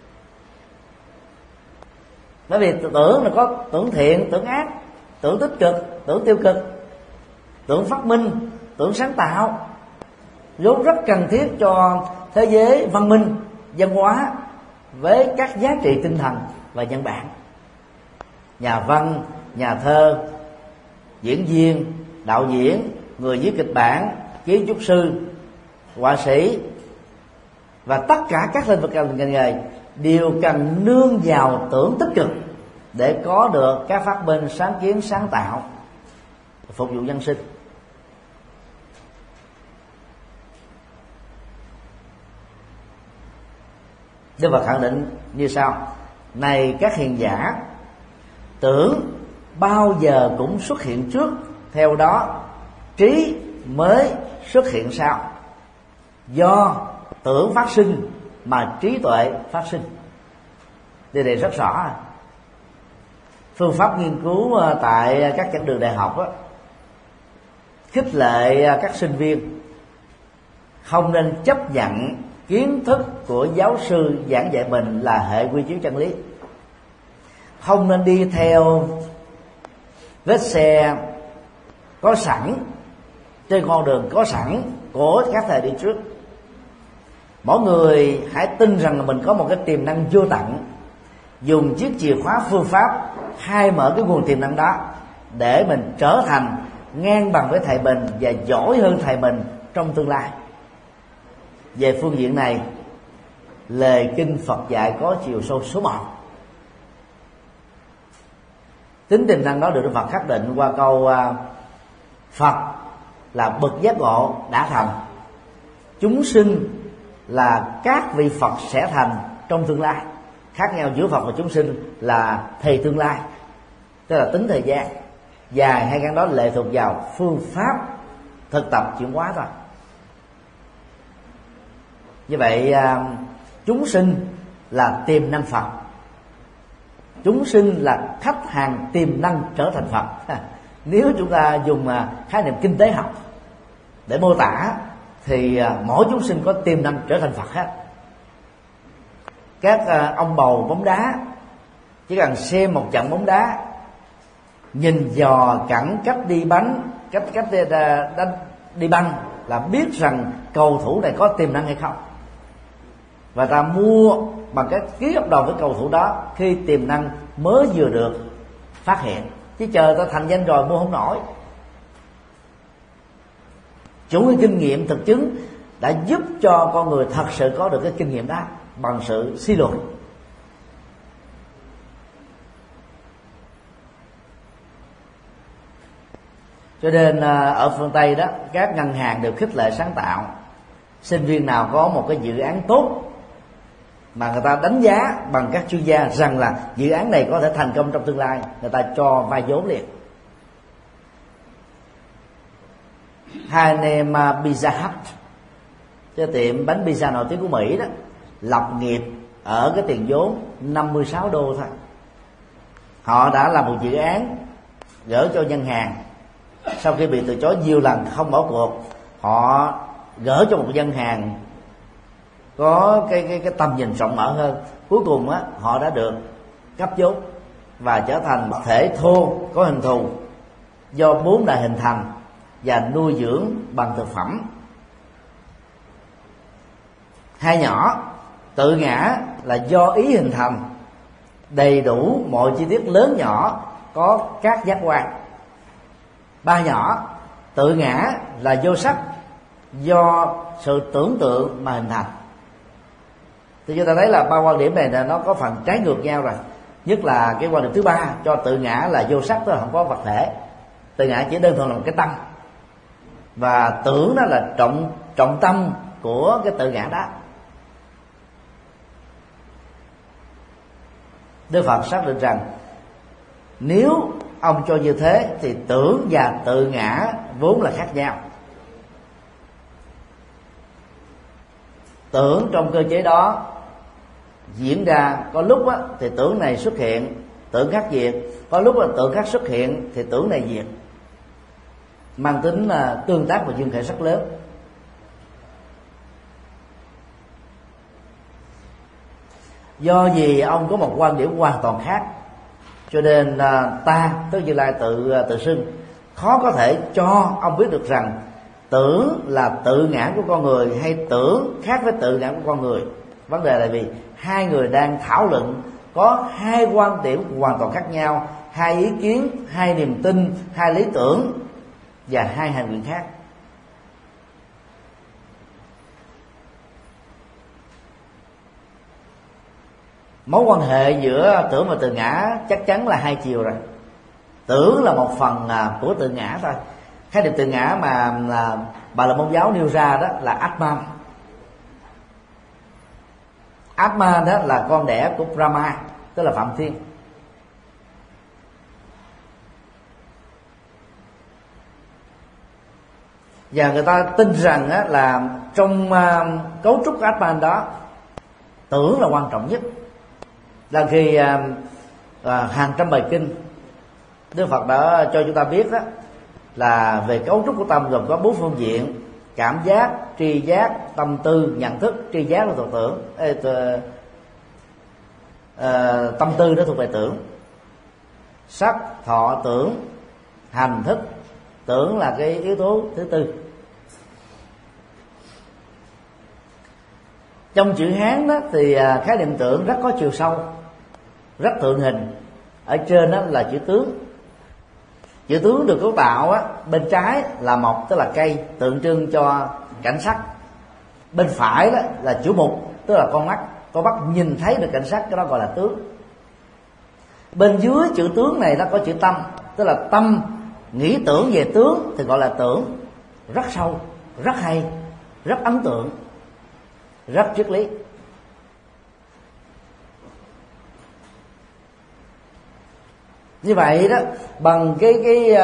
Bởi vì tưởng là có tưởng thiện, tưởng ác, tưởng tích cực, tưởng tiêu cực, tưởng phát minh, tưởng sáng tạo, vốn rất cần thiết cho thế giới văn minh, văn hóa với các giá trị tinh thần và nhân bản. Nhà văn, nhà thơ, diễn viên, đạo diễn, người viết kịch bản, kiến trúc sư, họa sĩ và tất cả các lĩnh vực ngành nghề đều cần nương vào tưởng tích cực để có được các phát minh, sáng kiến, sáng tạo phục vụ dân sinh. Đức Phật khẳng định như sau: này các hiền giả, tưởng bao giờ cũng xuất hiện trước, theo đó trí mới xuất hiện sau. Do tưởng phát sinh mà trí tuệ phát sinh. Điều này rất rõ. Phương pháp nghiên cứu tại các giảng đường đại học đó, khích lệ các sinh viên không nên chấp nhận kiến thức của giáo sư giảng dạy mình là hệ quy chiếu chân lý, không nên đi theo vết xe có sẵn trên con đường có sẵn của các thời đi trước. Mỗi người hãy tin rằng là mình có một cái tiềm năng vô tận, dùng chiếc chìa khóa phương pháp khai mở cái nguồn tiềm năng đó để mình trở thành ngang bằng với thầy mình và giỏi hơn thầy mình trong tương lai. Về phương diện này, lời kinh Phật dạy có chiều sâu số 1. Tính tiềm năng đó được Đức Phật khẳng định qua câu Phật là bậc giác ngộ đã thành, chúng sinh là các vị Phật sẽ thành trong tương lai. Khác nhau giữa Phật và chúng sinh là thì tương lai, tức là tính thời gian dài hay ngắn đó lệ thuộc vào phương pháp thực tập chuyển hóa thôi. Như vậy chúng sinh là tiềm năng Phật, chúng sinh là khách hàng tiềm năng trở thành Phật. Nếu chúng ta dùng khái niệm kinh tế học để mô tả thì mỗi chúng sinh có tiềm năng trở thành Phật hết. Các ông bầu bóng đá chỉ cần xem một trận bóng đá, nhìn dò cẳng cách đi bắn, cách đi băng là biết rằng cầu thủ này có tiềm năng hay không, và ta mua bằng cái ký hợp đồng với cầu thủ đó khi tiềm năng mới vừa được phát hiện, chứ chờ ta thành danh rồi mua không nổi. Chủ nghĩa kinh nghiệm thực chứng đã giúp cho con người thật sự có được cái kinh nghiệm đó bằng sự suy luận. Cho nên ở phương Tây đó, các ngân hàng đều khích lệ sáng tạo. Sinh viên nào có một cái dự án tốt mà người ta đánh giá bằng các chuyên gia rằng là dự án này có thể thành công trong tương lai, người ta cho vay vốn liền. Hai anh em Pizza Hut, cái tiệm bánh pizza nổi tiếng của Mỹ đó, lập nghiệp ở cái tiền vốn $56 thôi. Họ đã làm một dự án gửi cho ngân hàng, sau khi bị từ chối nhiều lần không bỏ cuộc, họ gửi cho một ngân hàng có cái tầm nhìn rộng mở hơn. Cuối cùng á, họ đã được cấp vốn và trở thành thể thô có hình thù do 4 đại hình thành và nuôi dưỡng bằng thực phẩm. Hai nhỏ, tự ngã là do ý hình thành, đầy đủ mọi chi tiết lớn nhỏ, có các giác quan. Ba nhỏ, tự ngã là vô sắc, do sự tưởng tượng mà hình thành. Thì chúng ta thấy là ba quan điểm này là nó có phần trái ngược nhau rồi. Nhất là cái quan điểm thứ ba, cho tự ngã là vô sắc, tức là không có vật thể. Tự ngã chỉ đơn thuần là một cái tâm, và tưởng đó là trọng tâm của cái tự ngã đó. Đức Phật xác định rằng nếu ông cho như thế thì tưởng và tự ngã vốn là khác nhau. Tưởng trong cơ chế đó diễn ra, có lúc á, thì tưởng này xuất hiện, tưởng khác diệt, có lúc là tưởng khác xuất hiện thì tưởng này diệt, mang tính tương tác và duyên khởi rất lớn. Do vì ông có một quan điểm hoàn toàn khác, cho nên ta, tức Như Lai tự xưng, khó có thể cho ông biết được rằng tưởng là tự ngã của con người hay tưởng khác với tự ngã của con người. Vấn đề là vì hai người đang thảo luận có hai quan điểm hoàn toàn khác nhau, hai ý kiến, hai niềm tin, hai lý tưởng và hai hành nguyện khác. Mối quan hệ giữa tưởng và tự ngã chắc chắn là hai chiều rồi. Tưởng là một phần của tự ngã thôi. Khái niệm tự ngã mà Bà La Môn giáo nêu ra đó là Atman. Atman đó là con đẻ của Brahma, tức là Phạm Thiên. Và người ta tin rằng là trong cấu trúc của Atman đó, tưởng là quan trọng nhất. Là khi hàng trăm bài kinh, Đức Phật đã cho chúng ta biết đó là về cấu trúc của tâm gồm có 4 phương diện: cảm giác, tri giác, tâm tư, nhận thức. Tri giác là thuộc tưởng, tâm tư đó thuộc về tưởng. Sắc, thọ, tưởng, hành, thức. Tưởng là cái yếu tố thứ tư. Trong chữ Hán đó thì khái niệm tưởng rất có chiều sâu, rất tượng hình. Ở trên đó là chữ tướng. Chữ tướng được cấu tạo bên trái là mộc, tức là cây, tượng trưng cho cảnh sắc. Bên phải đó là chữ mục, tức là con mắt nhìn thấy được cảnh sắc, cái đó gọi là tướng. Bên dưới chữ tướng này nó có chữ tâm, tức là tâm nghĩ tưởng về tướng thì gọi là tưởng. Rất sâu, rất hay, rất ấn tượng, rất triết lý. Như vậy đó, bằng cái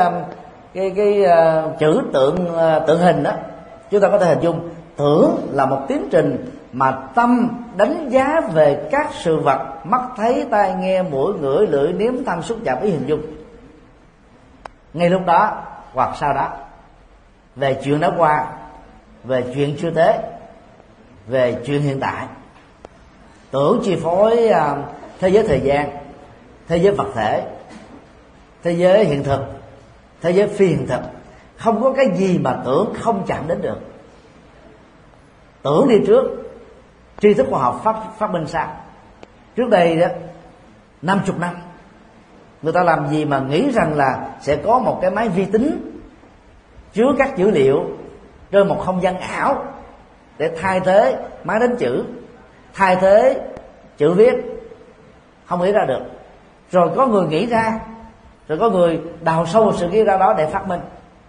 chữ tượng hình đó, chúng ta có thể hình dung tưởng là một tiến trình mà tâm đánh giá về các sự vật mắt thấy, tai nghe, mũi ngửi, lưỡi nếm, thân xúc chạm, ý hình dung ngay lúc đó hoặc sau đó, về chuyện đã qua, về chuyện chưa tới, về chuyện hiện tại. Tưởng chi phối thế giới thời gian, thế giới vật thể, thế giới hiện thực, thế giới phi hiện thực. Không có cái gì mà tưởng không chạm đến được. Tưởng đi trước, tri thức khoa học phát minh sau. Trước đây đó 50 năm người ta làm gì mà nghĩ rằng là sẽ có một cái máy vi tính chứa các dữ liệu trên một không gian ảo để thay thế máy đánh chữ, thay thế chữ viết. Không nghĩ ra được. Rồi có người nghĩ ra, rồi có người đào sâu vào sự nghĩ ra đó để phát minh.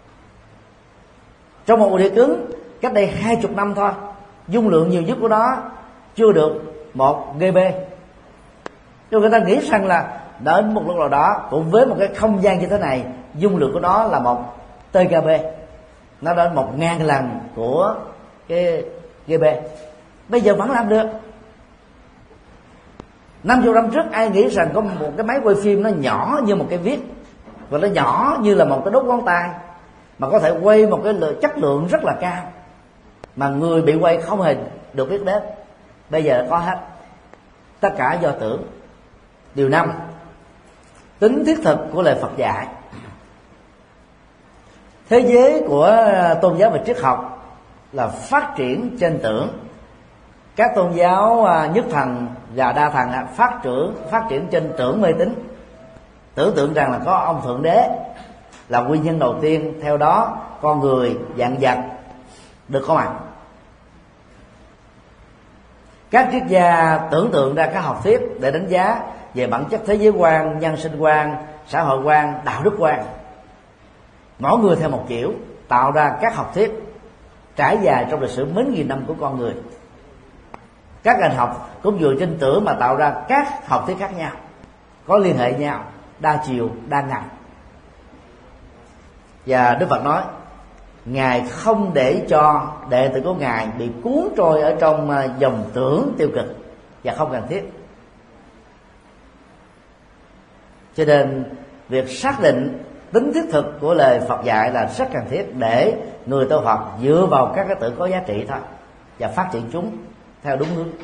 Trong một bộ đĩa cứng cách đây 20 năm thôi, dung lượng nhiều nhất của nó chưa được 1 GB. Cho người ta nghĩ rằng là đến một lúc nào đó cũng với một cái không gian như thế này, dung lượng của nó là 1 TB, nó đến 1000 lần của cái GB. Bây giờ vẫn làm được. 50 năm trước ai nghĩ rằng có một cái máy quay phim nó nhỏ như một cái viết, và nó nhỏ như là một cái đốt ngón tay, mà có thể quay một cái chất lượng rất là cao mà người bị quay không hề được biết đến. Bây giờ có hết. Tất cả do tưởng. Điều 5, tính thiết thực của lời Phật dạy. Thế giới của tôn giáo và triết học là phát triển trên tưởng. Các tôn giáo nhất thần và đa thần phát triển trên tưởng mê tín, tưởng tượng rằng là có ông thượng đế là nguyên nhân đầu tiên, theo đó con người vạn vật được có mặt. Các triết gia tưởng tượng ra các học thuyết để đánh giá về bản chất thế giới quan, nhân sinh quan, xã hội quan, đạo đức quan, mỗi người theo một kiểu, tạo ra các học thuyết trải dài trong lịch sử mấy nghìn năm của con người. Các ngành học cũng dựa trên tưởng mà tạo ra các học thuyết khác nhau, có liên hệ nhau, đa chiều, đa ngành. Và Đức Phật nói Ngài không để cho đệ tử của Ngài bị cuốn trôi ở trong dòng tưởng tiêu cực và không cần thiết. Cho nên việc xác định tính thiết thực của lời Phật dạy là rất cần thiết để người tu Phật dựa vào các cái tưởng có giá trị thôi và phát triển chúng theo đúng hướng.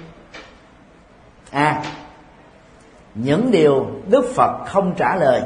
Những điều Đức Phật không trả lời.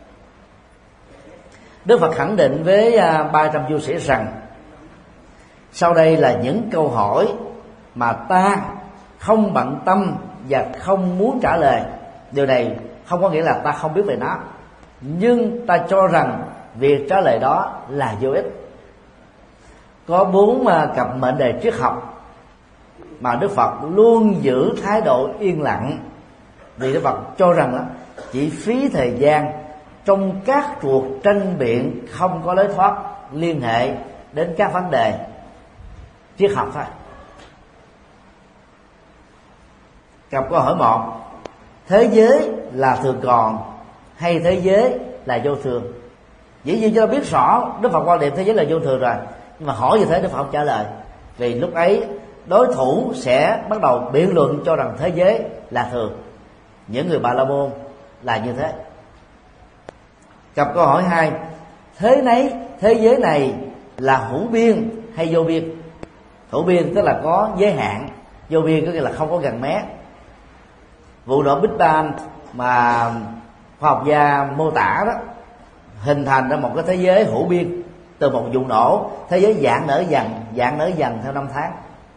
Đức Phật khẳng định với 300 du sĩ rằng sau đây là những câu hỏi mà ta không bận tâm và không muốn trả lời. Điều này không có nghĩa là ta không biết về nó, nhưng ta cho rằng việc trả lời đó là vô ích. Có 4 cặp mệnh đề triết học mà Đức Phật luôn giữ thái độ yên lặng, vì Đức Phật cho rằng đó chỉ phí thời gian trong các cuộc tranh biện không có lối thoát liên hệ đến các vấn đề triết học thôi. Cặp câu hỏi 1: thế giới là thường còn hay thế giới là vô thường? Dĩ nhiên chúng ta biết rõ Đức Phật quan điểm thế giới là vô thường rồi, nhưng mà hỏi như thế Đức Phật không trả lời, vì lúc ấy đối thủ sẽ bắt đầu biện luận cho rằng thế giới là thường. Những người Bà La Môn là như thế. Cặp câu hỏi 2: thế giới này là hữu biên hay vô biên? Hữu biên tức là có giới hạn, vô biên có nghĩa là không có gần mé. Vụ nổ Big Bang mà khoa học gia mô tả đó hình thành ra một cái thế giới hữu biên. Từ một vụ nổ, thế giới dạng nở dần theo năm tháng.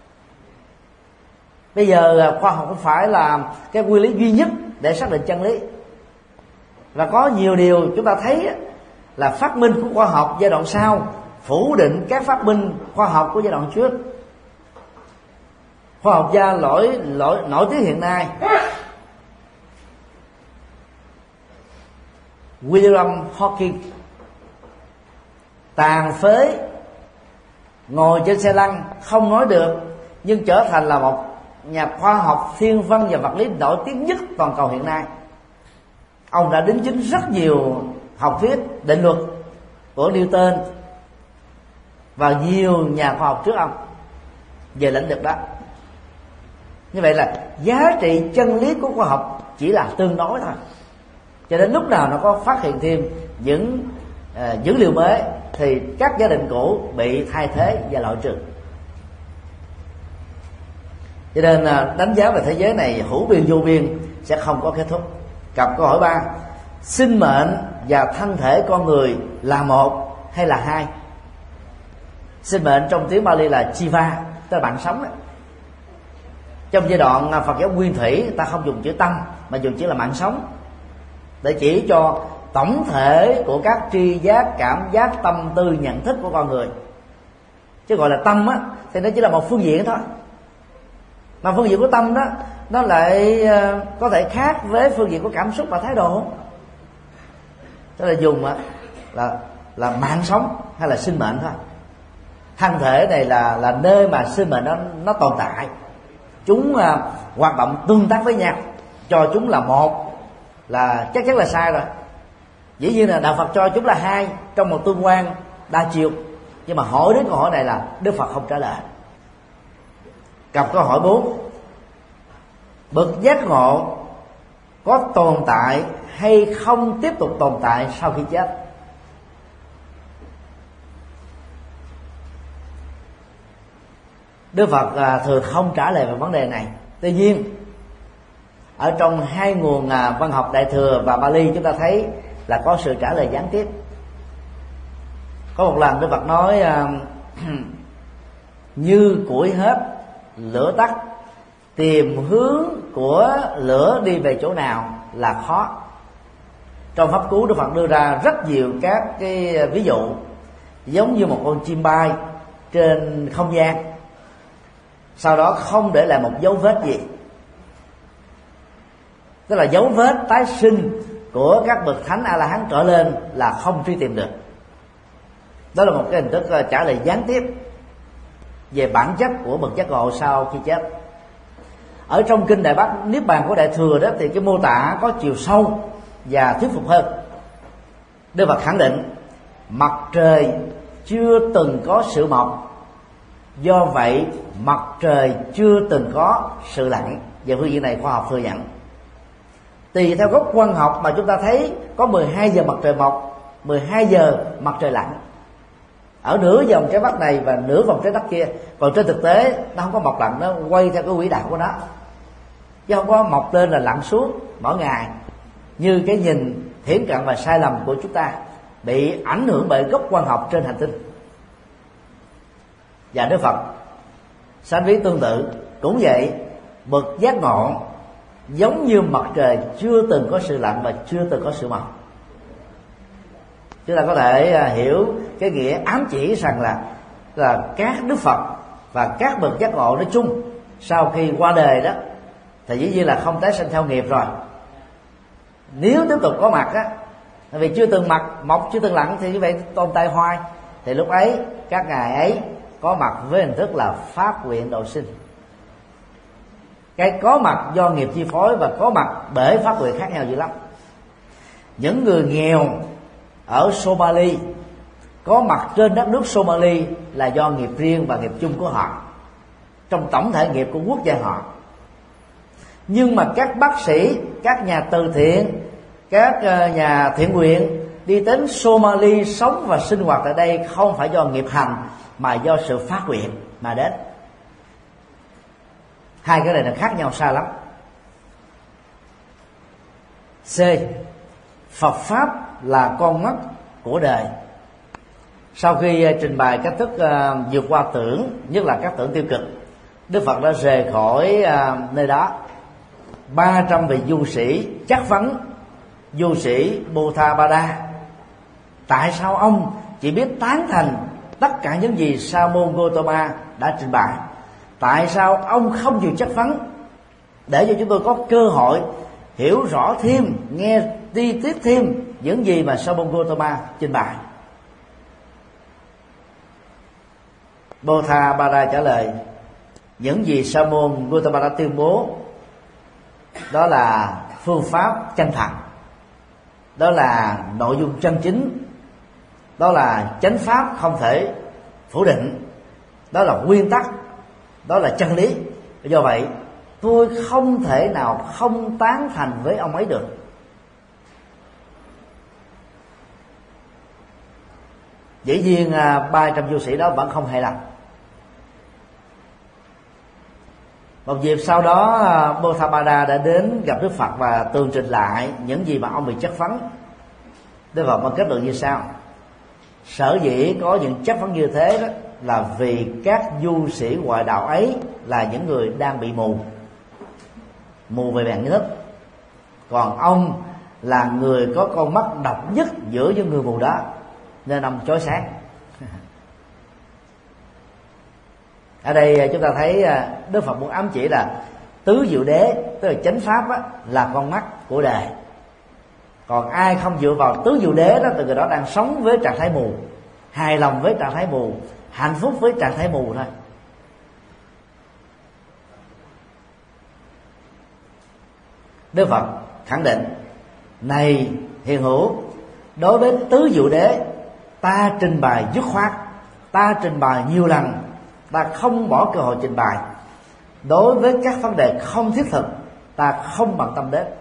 Bây giờ khoa học không phải là cái nguyên lý duy nhất để xác định chân lý, và có nhiều điều chúng ta thấy là phát minh của khoa học giai đoạn sau phủ định các phát minh khoa học của giai đoạn trước. Khoa học gia nổi tiếng hiện nay William Hawking, tàn phế, ngồi trên xe lăn, không nói được, nhưng trở thành là một nhà khoa học thiên văn và vật lý nổi tiếng nhất toàn cầu hiện nay. Ông đã đính chính rất nhiều học thuyết, định luật của Newton và nhiều nhà khoa học trước ông về lĩnh vực đó. Như vậy là giá trị chân lý của khoa học chỉ là tương đối thôi, cho đến lúc nào nó có phát hiện thêm những dữ liệu mới thì các giả định cũ bị thay thế và loại trừ. Cho nên đánh giá về thế giới này hữu biên vô biên sẽ không có kết thúc. Cặp câu hỏi 3: sinh mệnh và thân thể con người là một hay là hai? Sinh mệnh trong tiếng Bali là Jiva, tức là bạn sống đó. Trong giai đoạn Phật giáo Nguyên Thủy, ta không dùng chữ tâm mà dùng chữ là mạng sống, để chỉ cho tổng thể của các tri giác, cảm giác, tâm tư, nhận thức của con người. Chứ gọi là tâm á thì nó chỉ là một phương diện thôi, mà phương diện của tâm đó nó lại có thể khác với phương diện của cảm xúc và thái độ. Tức là dùng là mạng sống hay là sinh mệnh thôi. Thân thể này là nơi mà sinh mệnh nó tồn tại. Chúng hoạt động tương tác với nhau, cho chúng là một là chắc chắn là sai rồi. Dĩ nhiên là đạo Phật cho chúng là hai trong một tương quan đa chiều, nhưng mà hỏi đến câu hỏi này là Đức Phật không trả lời. Cặp câu hỏi 4: bậc giác ngộ có tồn tại hay không tiếp tục tồn tại sau khi chết? Đức Phật thường không trả lời về vấn đề này. Tuy nhiên ở trong hai nguồn văn học Đại Thừa và Bali chúng ta thấy là có sự trả lời gián tiếp. Có một lần Đức Phật nói như củi hết, lửa tắt, tìm hướng của lửa đi về chỗ nào là khó. Trong pháp cú, Đức Phật đưa ra rất nhiều các cái ví dụ, giống như một con chim bay trên không gian, sau đó không để lại một dấu vết gì, tức là dấu vết tái sinh của các bậc thánh A La Hán trở lên là không truy tìm được. Đó là một cái hình thức trả lời gián tiếp về bản chất của bậc giác ngộ sau khi chết. Ở trong kinh Đại Bát Niết Bàn của Đại Thừa đó thì cái mô tả có chiều sâu và thuyết phục hơn. Đức Phật khẳng định mặt trời chưa từng có sự mọc, do vậy mặt trời chưa từng có sự lặn. Về phương diện này khoa học thừa nhận. Tùy theo góc quang học mà chúng ta thấy có 12 giờ mặt trời mọc, 12 giờ mặt trời lặn ở nửa vòng trái đất này và nửa vòng trái đất kia. Còn trên thực tế nó không có mọc lặn, nó quay theo cái quỹ đạo của nó, chứ không có mọc lên là lặn xuống mỗi ngày như cái nhìn thiển cận và sai lầm của chúng ta, bị ảnh hưởng bởi góc quang học trên hành tinh. Và Đức Phật sanh ví tương tự cũng vậy. Bậc giác ngộ giống như mặt trời chưa từng có sự lặn và chưa từng có sự mọc. Chúng ta có thể hiểu cái nghĩa ám chỉ rằng là các Đức Phật và các bậc giác ngộ nói chung sau khi qua đời đó thì dĩ nhiên là không tái sinh theo nghiệp rồi. Nếu tiếp tục có mặt á, vì chưa từng mọc chưa từng lặn thì như vậy tồn tại hoài, thì lúc ấy các ngài ấy có mặt với hình thức là phát nguyện độ sinh. Cái có mặt do nghiệp chi phối và có mặt bởi phát nguyện khác nhau dữ lắm. Những người nghèo ở Somali có mặt trên đất nước Somali là do nghiệp riêng và nghiệp chung của họ trong tổng thể nghiệp của quốc gia họ. Nhưng mà các bác sĩ, các nhà từ thiện, các nhà thiện nguyện đi đến Somali sống và sinh hoạt tại đây không phải do nghiệp hành mà do sự phát nguyện mà đến. Hai cái này là khác nhau xa lắm. C. Phật Pháp là con mắt của đời. Sau khi trình bày cách thức vượt qua tưởng, nhất là các tưởng tiêu cực, Đức Phật đã rời khỏi nơi đó. 300 vị du sĩ chất vấn du sĩ Bodhabada: tại sao ông chỉ biết tán thành tất cả những gì Sa môn Gotama đã trình bày? Tại sao ông không chịu chất vấn để cho chúng tôi có cơ hội hiểu rõ thêm, nghe chi tiết thêm những gì mà Sa môn Gotama trình bày? Bodhabada trả lời: những gì Sa môn Gotama đã tuyên bố đó là phương pháp chân thật, đó là nội dung chân chính, đó là chánh pháp không thể phủ định, đó là nguyên tắc, đó là chân lý. Do vậy tôi không thể nào không tán thành với ông ấy được. Dĩ nhiên 300 du sĩ đó vẫn không hài lòng. Một dịp sau đó, Bodhabada đã đến gặp Đức Phật và tường trình lại những gì mà ông bị chất vấn. Đức Phật kết luận như sau: sở dĩ có những chất vấn như thế đó là vì các du sĩ ngoại đạo ấy là những người đang bị mù về bản thức, còn ông là người có con mắt độc nhất giữa những người mù đó, nên ông chói sáng. Ở đây chúng ta thấy Đức Phật muốn ám chỉ là tứ diệu đế, tức là chánh pháp á, là con mắt của đời. Còn ai không dựa vào tứ diệu đế đó thì người đó đang sống với trạng thái mù, hài lòng với trạng thái mù, hạnh phúc với trạng thái mù thôi. Đức Phật khẳng định: này hiền hữu, đối với tứ diệu đế ta trình bày dứt khoát, ta trình bày nhiều lần, ta không bỏ cơ hội trình bày. Đối với các vấn đề không thiết thực, ta không bận tâm đến.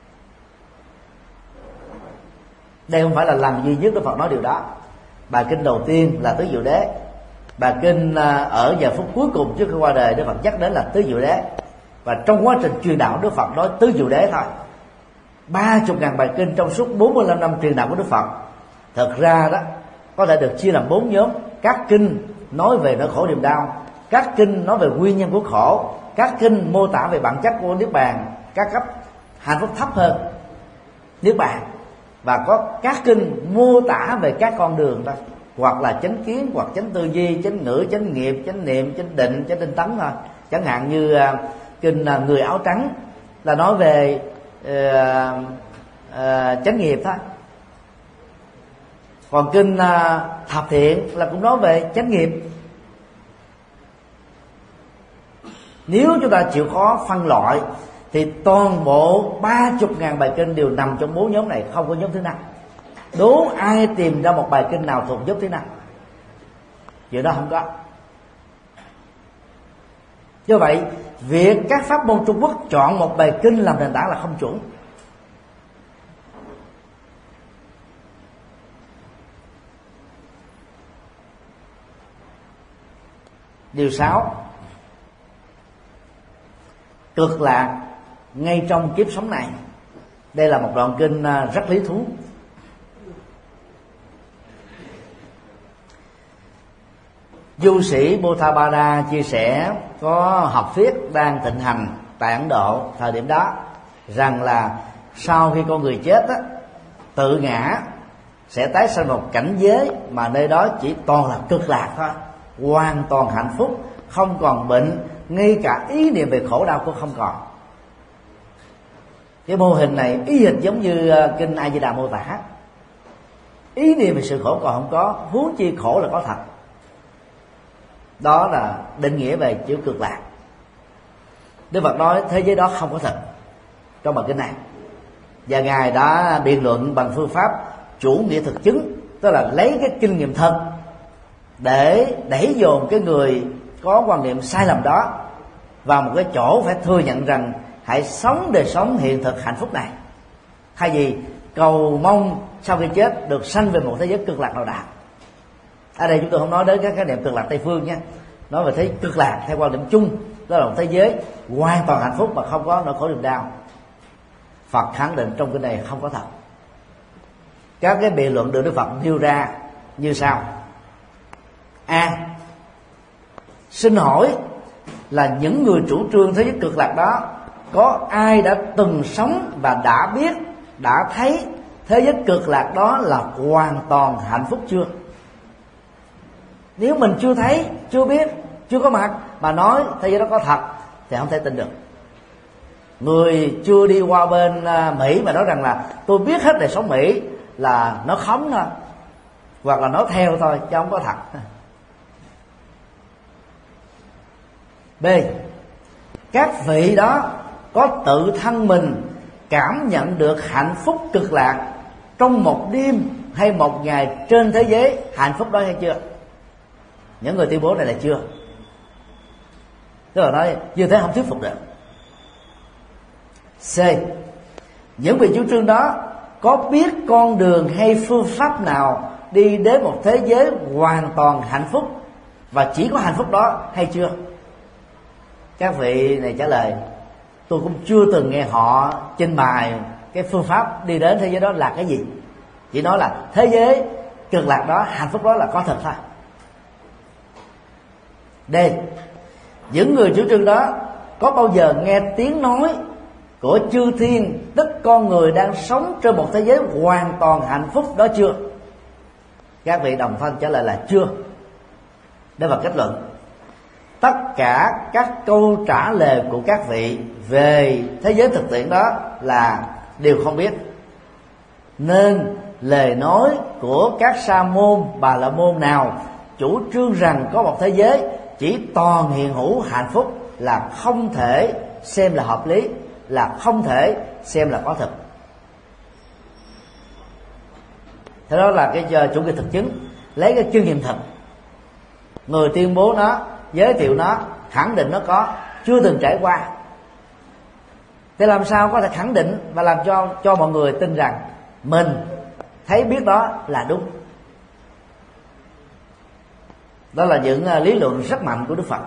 Đây không phải là lần duy nhất Đức Phật nói điều đó. Bài kinh đầu tiên là tứ diệu đế. Bài kinh ở giờ phút cuối cùng trước khi qua đời, Đức Phật nhắc đến là tứ diệu đế. Và trong quá trình truyền đạo, Đức Phật nói tứ diệu đế thôi. 30.000 bài kinh trong suốt 45 năm truyền đạo của Đức Phật, thật ra đó có thể được chia làm 4 nhóm. Các kinh nói về nỗi khổ niềm đau, các kinh nói về nguyên nhân của khổ, các kinh mô tả về bản chất của niết bàn, các cấp hạnh phúc thấp hơn niết bàn, và có các kinh mô tả về các con đường đó, hoặc là chánh kiến, hoặc chánh tư duy, chánh ngữ, chánh nghiệp, chánh niệm, chánh định, chánh tinh tấn thôi. Chẳng hạn như kinh người áo trắng là nói về chánh nghiệp thôi, còn kinh thập thiện là cũng nói về chánh nghiệp. Nếu chúng ta chịu khó phân loại thì toàn bộ 30.000 bài kinh đều nằm trong 4 nhóm này, không có nhóm thứ 5. Đố ai tìm ra một bài kinh nào thuộc nhóm thứ 5? Chuyện đó không có. Do vậy, việc các pháp môn Trung Quốc chọn một bài kinh làm nền tảng là không chuẩn. Điều 6, cực lạc ngay trong kiếp sống này. Đây là một đoạn kinh rất lý thú. Du sĩ Bodhabara chia sẻ có học thuyết đang thịnh hành tại Ấn Độ thời điểm đó, rằng là sau khi con người chết á, tự ngã sẽ tái sinh một cảnh giới mà nơi đó chỉ toàn là cực lạc thôi, hoàn toàn hạnh phúc, không còn bệnh, ngay cả ý niệm về khổ đau cũng không còn. Cái mô hình này y hệt giống như kinh A Di Đà mô tả, ý niệm về sự khổ còn không có, huống chi khổ là có thật. Đó là định nghĩa về chữ cực lạc. Đức Phật nói thế giới đó không có thật trong bài kinh này, và ngài đã biện luận bằng phương pháp chủ nghĩa thực chứng, tức là lấy cái kinh nghiệm thật để đẩy dồn cái người có quan niệm sai lầm đó vào một cái chỗ phải thừa nhận rằng hãy sống đời sống hiện thực hạnh phúc này, thay vì cầu mong sau khi chết được sanh về một thế giới cực lạc nào đã. Ở đây chúng tôi không nói đến các khái niệm cực lạc Tây phương nha, nói về thế cực lạc theo quan điểm chung, đó là một thế giới hoàn toàn hạnh phúc mà không có nỗi khổ niềm đau. Phật khẳng định trong cái này không có thật. Các cái biện luận được Đức Phật nêu ra như sau: A. Xin hỏi là những người chủ trương thế giới cực lạc đó, có ai đã từng sống và đã biết, đã thấy thế giới cực lạc đó là hoàn toàn hạnh phúc chưa? Nếu mình chưa thấy, chưa biết, chưa có mặt mà nói thế giới đó có thật thì không thể tin được. Người chưa đi qua bên Mỹ mà nói rằng là tôi biết hết đời sống Mỹ là nó khống thôi, hoặc là nó theo thôi chứ không có thật. B. Các vị đó có tự thân mình cảm nhận được hạnh phúc cực lạc trong một đêm hay một ngày trên thế giới hạnh phúc đó hay chưa? Những người tuyên bố này là chưa. Tức là nói như thế không thuyết phục được. C. Những vị chủ trương đó có biết con đường hay phương pháp nào đi đến một thế giới hoàn toàn hạnh phúc và chỉ có hạnh phúc đó hay chưa? Các vị này trả lời tôi cũng chưa từng nghe họ trình bày cái phương pháp đi đến thế giới đó là cái gì, chỉ nói là thế giới cực lạc đó, hạnh phúc đó là có thật thôi. D. Những người chủ trương đó có bao giờ nghe tiếng nói của chư thiên, tức con người đang sống trên một thế giới hoàn toàn hạnh phúc đó chưa? Các vị đồng thanh trả lời là chưa. Đây là kết luận. Tất cả các câu trả lời của các vị về thế giới thực tiễn đó là đều không biết, nên lời nói của các sa môn, bà la môn nào chủ trương rằng có một thế giới chỉ toàn hiện hữu hạnh phúc là không thể xem là hợp lý, là không thể xem là có thực. Thế đó là cái chủ nghĩa thực chứng, lấy cái kinh nghiệm thật, người tuyên bố nó, giới thiệu nó, khẳng định nó có, chưa từng trải qua. Thế làm sao có thể khẳng định và làm cho mọi người tin rằng mình thấy biết đó là đúng? Đó là những lý luận rất mạnh của Đức Phật.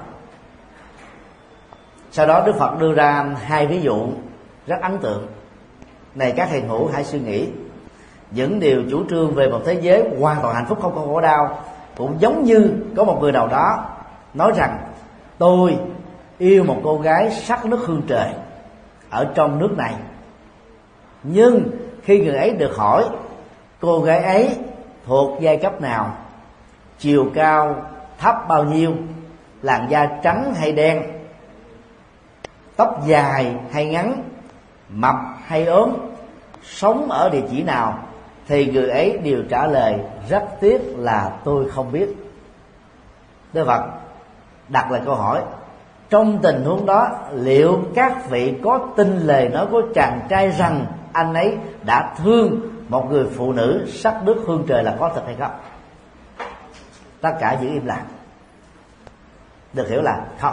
Sau đó Đức Phật đưa ra hai ví dụ rất ấn tượng. Này các hiền hữu hãy suy nghĩ, những điều chủ trương về một thế giới hoàn toàn hạnh phúc không có khổ đau cũng giống như có một người nào đó nói rằng tôi yêu một cô gái sắc nước hương trời ở trong nước này. Nhưng khi người ấy được hỏi cô gái ấy thuộc giai cấp nào, chiều cao thấp bao nhiêu, làn da trắng hay đen, tóc dài hay ngắn, mập hay ốm, sống ở địa chỉ nào, thì người ấy đều trả lời rất tiếc là tôi không biết. Đức Phật đặt lại câu hỏi: trong tình huống đó, liệu các vị có tin lời nói của chàng trai rằng anh ấy đã thương một người phụ nữ sắc nước hương trời là có thật hay không? Tất cả giữ im lặng. Được hiểu là không.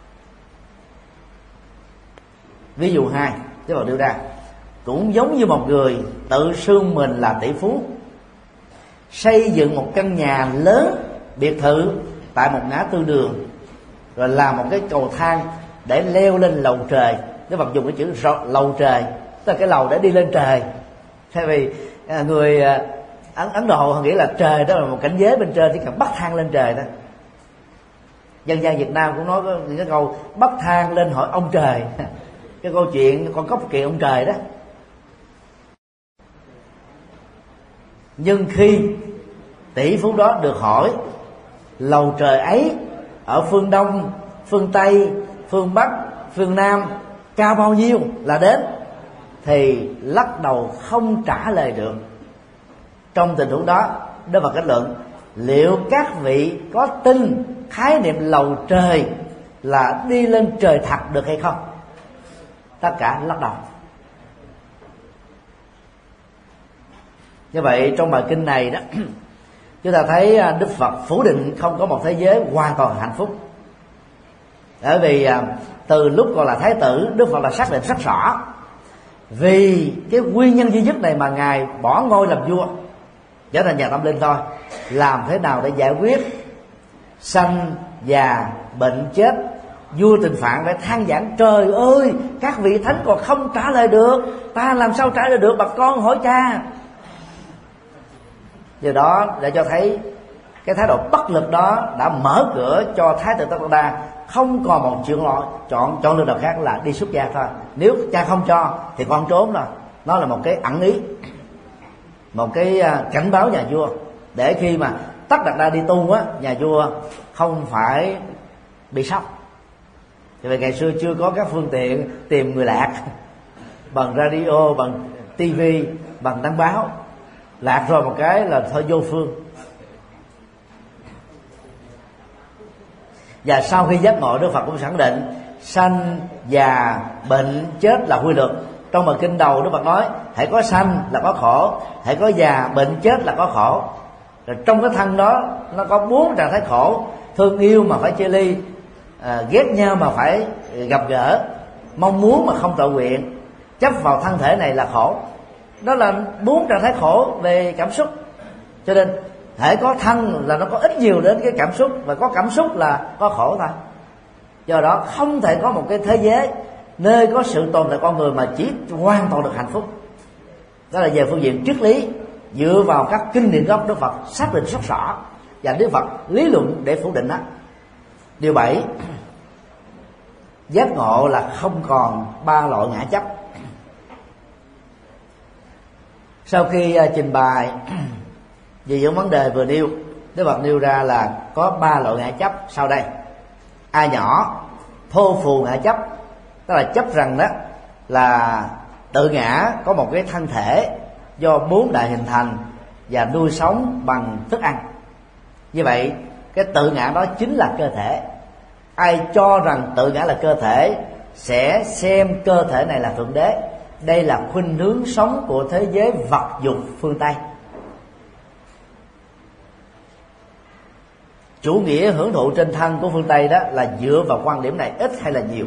Ví dụ 2 Đức Phật đưa ra cũng giống như một người tự xưng mình là tỷ phú, xây dựng một căn nhà lớn biệt thự tại một ngã tư đường, rồi làm một cái cầu thang để leo lên lầu trời. Đức Phật dùng cái chữ lầu trời, tức là cái lầu để đi lên trời. Thay vì người Ấn Độ họ nghĩ là trời đó là một cảnh giới bên trên, chỉ cần bắt thang lên trời đó. Dân gian Việt Nam cũng nói những cái câu bắt thang lên hỏi ông trời, cái câu chuyện con cóc kiện ông trời đó. Nhưng khi tỷ phú đó được hỏi lầu trời ấy ở phương Đông, phương Tây, phương Bắc, phương Nam cao bao nhiêu là đến, thì lắc đầu không trả lời được. Trong tình huống đó, Đức Phật kết luận: liệu các vị có tin khái niệm lầu trời là đi lên trời thật được hay không? Tất cả lắc đầu. Như vậy trong bài kinh này đó, chúng ta thấy Đức Phật phủ định không có một thế giới hoàn toàn hạnh phúc. Bởi vì từ lúc còn là thái tử, Đức Phật là xác định rất rõ vì cái nguyên nhân duy nhất này mà Ngài bỏ ngôi làm vua, trở thành nhà tâm linh thôi. Làm thế nào để giải quyết sanh, già, bệnh, chết? Vua Tịnh Phạn phải than vãn: trời ơi, các vị thánh còn không trả lời được, ta làm sao trả lời được, bà con hỏi cha. Điều đó để cho thấy cái thái độ bất lực đó đã mở cửa cho Thái tử Tất Đa không còn một chuyện chọn lựa nào khác là đi xuất gia thôi. Nếu cha không cho thì con trốn rồi. Nó là một cái ẩn ý, một cái cảnh báo nhà vua, để khi mà Tất Đạt Đa đi tu á, nhà vua không phải bị sốc. Vì ngày xưa chưa có các phương tiện tìm người lạc bằng radio, bằng tivi, bằng đăng báo. Lạc rồi một cái là thôi vô phương. Và sau khi giác ngộ, Đức Phật cũng khẳng định sanh, già, bệnh, chết là quy luật. Trong bài kinh đầu Đức Phật nói hãy có sanh là có khổ, hãy có già, bệnh, chết là có khổ. Rồi trong cái thân đó nó có 4 trạng thái khổ: thương yêu mà phải chia ly, ghét nhau mà phải gặp gỡ, mong muốn mà không tự nguyện, chấp vào thân thể này là khổ. Đó là 4 trạng thái khổ về cảm xúc. Cho nên hễ có thân là nó có ít nhiều đến cái cảm xúc, và có cảm xúc là có khổ thôi. Do đó không thể có một cái thế giới nơi có sự tồn tại con người mà chỉ hoàn toàn được hạnh phúc. Đó là về phương diện triết lý, dựa vào các kinh điển gốc Đức Phật xác định rất rõ, và Đức Phật lý luận để phủ định đó. Điều 7: giác ngộ là không còn 3 loại ngã chấp. Sau khi trình bày về những vấn đề vừa nêu, Đức Phật nêu ra là có 3 loại ngã chấp sau đây. A nhỏ, thô phù ngã chấp, tức là chấp rằng đó là tự ngã có một cái thân thể do 4 đại hình thành và nuôi sống bằng thức ăn. Như vậy cái tự ngã đó chính là cơ thể. Ai cho rằng tự ngã là cơ thể sẽ xem cơ thể này là thượng đế. Đây là khuynh hướng sống của thế giới vật dục phương Tây. Chủ nghĩa hưởng thụ trên thân của phương Tây đó là dựa vào quan điểm này ít hay là nhiều.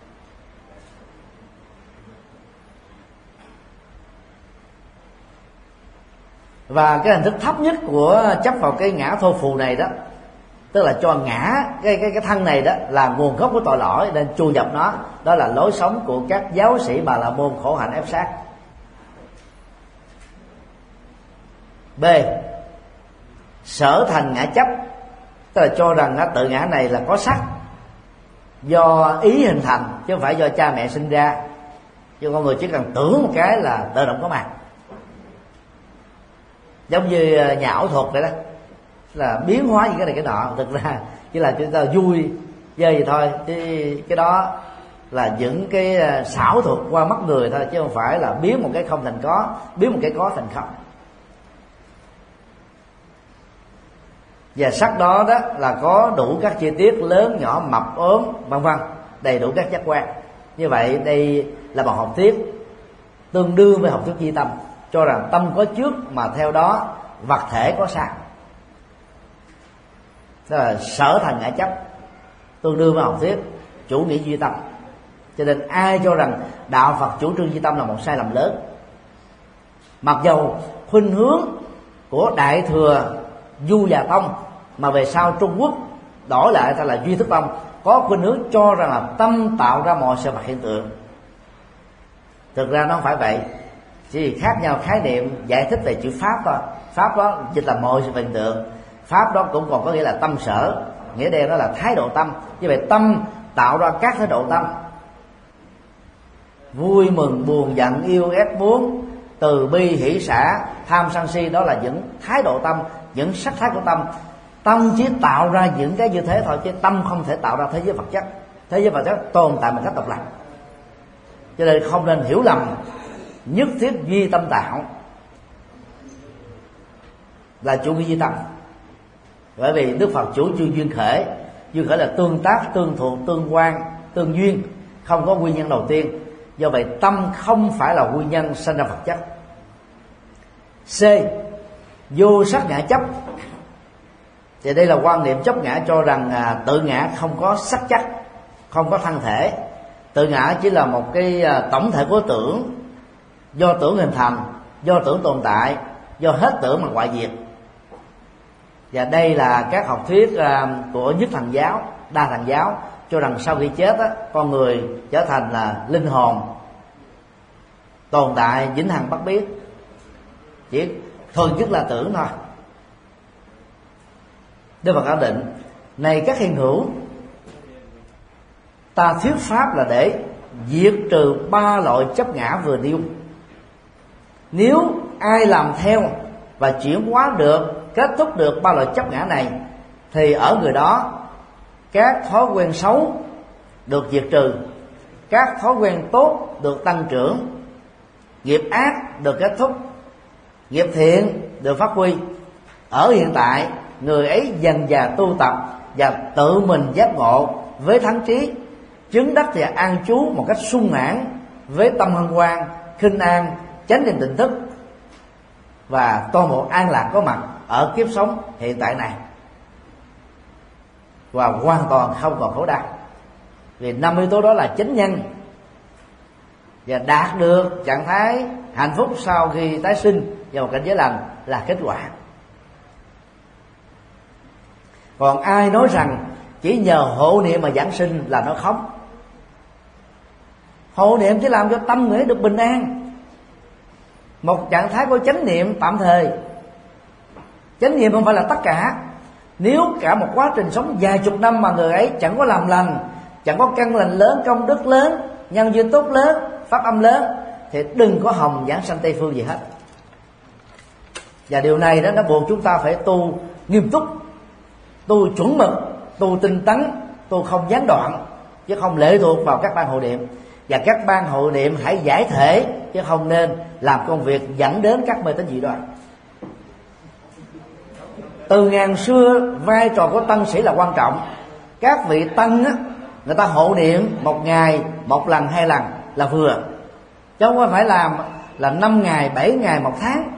Và cái hình thức thấp nhất của chấp vào cái ngã thô phù này đó, tức là cho ngã cái thân này đó là nguồn gốc của tội lỗi nên chu nhập nó. Đó là lối sống của các giáo sĩ Bà La Môn khổ hạnh ép sát. B. Sở thành ngã chấp, tức là cho rằng tự ngã này là có sắc, do ý hình thành chứ không phải do cha mẹ sinh ra. Chứ con người chỉ cần tưởng một cái là tự động có mặt. Giống như nhà ảo thuật vậy đó, là biến hóa những cái này cái nọ, thực ra chỉ là chúng ta vui chơi gì thôi, chứ cái đó là những cái xảo thuật qua mắt người thôi, chứ không phải là biến một cái không thành có, biến một cái có thành không. Và sắc đó đó là có đủ các chi tiết lớn nhỏ, mập ốm vân vân, đầy đủ các giác quan. Như vậy đây là một học thuyết tương đương với học thuyết duy tâm, cho rằng tâm có trước mà theo đó vật thể có sau. Đó là sở thành ngã chấp, tương đương với học thuyết chủ nghĩa duy tâm. Cho nên ai cho rằng đạo Phật chủ trương duy tâm là một sai lầm lớn. Mặc dầu khuynh hướng của Đại thừa Du Già Tông mà về sau Trung Quốc đổi lại ta là Duy Thức Tông, có khuynh hướng cho rằng là tâm tạo ra mọi sự vật hiện tượng. Thực ra nó không phải vậy, chỉ khác nhau khái niệm giải thích về chữ pháp thôi. Pháp đó dịch là mọi sự hiện tượng, pháp đó cũng còn có nghĩa là tâm sở, nghĩa đen đó là thái độ tâm. Như vậy tâm tạo ra các thái độ tâm: vui mừng, buồn giận, yêu ghét, muốn, từ bi, hỷ xả, tham sân si. Đó là những thái độ tâm, những sắc thái của tâm. Tâm chỉ tạo ra những cái như thế thôi, chứ tâm không thể tạo ra thế giới vật chất. Thế giới vật chất tồn tại một cách độc lập. Cho nên không nên hiểu lầm nhất thiết duy tâm tạo là chủ nghĩa duy tâm. Bởi vì Đức Phật chủ trương duyên khởi. Duyên khởi là tương tác, tương thuộc, tương quan, tương duyên, không có nguyên nhân đầu tiên. Do vậy tâm không phải là nguyên nhân sanh ra vật chất. C. Vô sắc ngã chấp. Thì đây là quan niệm chấp ngã, cho rằng tự ngã không có sắc chất, không có thân thể. Tự ngã chỉ là một cái tổng thể của tưởng, do tưởng hình thành, do tưởng tồn tại, do hết tưởng mà hoại diệt. Và đây là các học thuyết của nhất thần giáo, đa thần giáo, cho rằng sau khi chết á, con người trở thành là linh hồn tồn tại vĩnh hằng bất biến, chỉ thuần chức là tưởng thôi. Đức Phật khẳng định: này các hiền hữu, ta thuyết pháp là để diệt trừ ba loại chấp ngã vừa nêu. Nếu ai làm theo và chuyển hóa được, kết thúc được ba loại chấp ngã này, thì ở người đó các thói quen xấu được diệt trừ, các thói quen tốt được tăng trưởng, nghiệp ác được kết thúc, nghiệp thiện được phát huy. Ở hiện tại, người ấy dần dà tu tập và tự mình giác ngộ với thắng trí, chứng đắc và an trú một cách sung mãn, với tâm hân hoan, khinh an, chánh niệm tỉnh thức, và toàn bộ an lạc có mặt ở kiếp sống hiện tại này, và hoàn toàn không còn khổ đau. Vì 5 yếu tố đó là chánh nhân, và đạt được trạng thái hạnh phúc sau khi tái sinh vào một cảnh giới lành là kết quả. Còn ai nói rằng chỉ nhờ hộ niệm mà giảng sinh là nó khống. Hộ niệm chỉ làm cho tâm người được bình an, một trạng thái của chánh niệm tạm thời. Chánh niệm không phải là tất cả. Nếu cả một quá trình sống vài chục năm mà người ấy chẳng có làm lành, chẳng có căn lành lớn, công đức lớn, nhân duyên tốt lớn, pháp âm lớn, thì đừng có hòng giảng sanh Tây Phương gì hết. Và điều này đó nó buộc chúng ta phải tu nghiêm túc, tu chuẩn mực, tu tinh tấn, tu không gián đoạn, chứ không lệ thuộc vào các ban hộ niệm. Và các ban hộ niệm hãy giải thể, chứ không nên làm công việc dẫn đến các mê tín dị đoan. Từ ngàn xưa, vai trò của tăng sĩ là quan trọng. Các vị tăng á, người ta hộ niệm một ngày, một lần, 2 lần là vừa, chứ không phải làm là 5 ngày, 7 ngày, 1 tháng.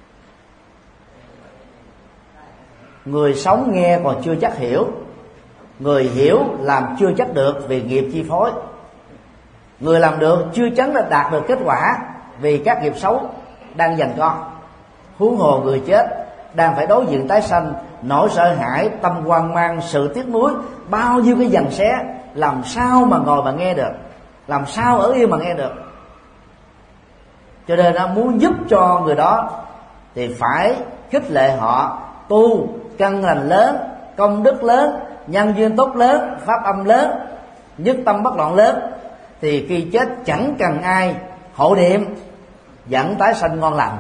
Người sống nghe còn chưa chắc hiểu, người hiểu làm chưa chắc được vì nghiệp chi phối. Người làm được chưa chắc là đạt được kết quả vì các nghiệp xấu đang giằng co. Huống hồ người chết đang phải đối diện tái sanh, nỗi sợ hãi, tâm hoang mang, sự tiếc nuối, bao nhiêu cái giằng xé, làm sao mà ngồi mà nghe được, làm sao ở yên mà nghe được. Cho nên nó muốn giúp cho người đó thì phải khích lệ họ tu căn lành lớn, công đức lớn, nhân duyên tốt lớn, pháp âm lớn, nhất tâm bất loạn lớn, thì khi chết chẳng cần ai hộ niệm vẫn tái sanh ngon lành.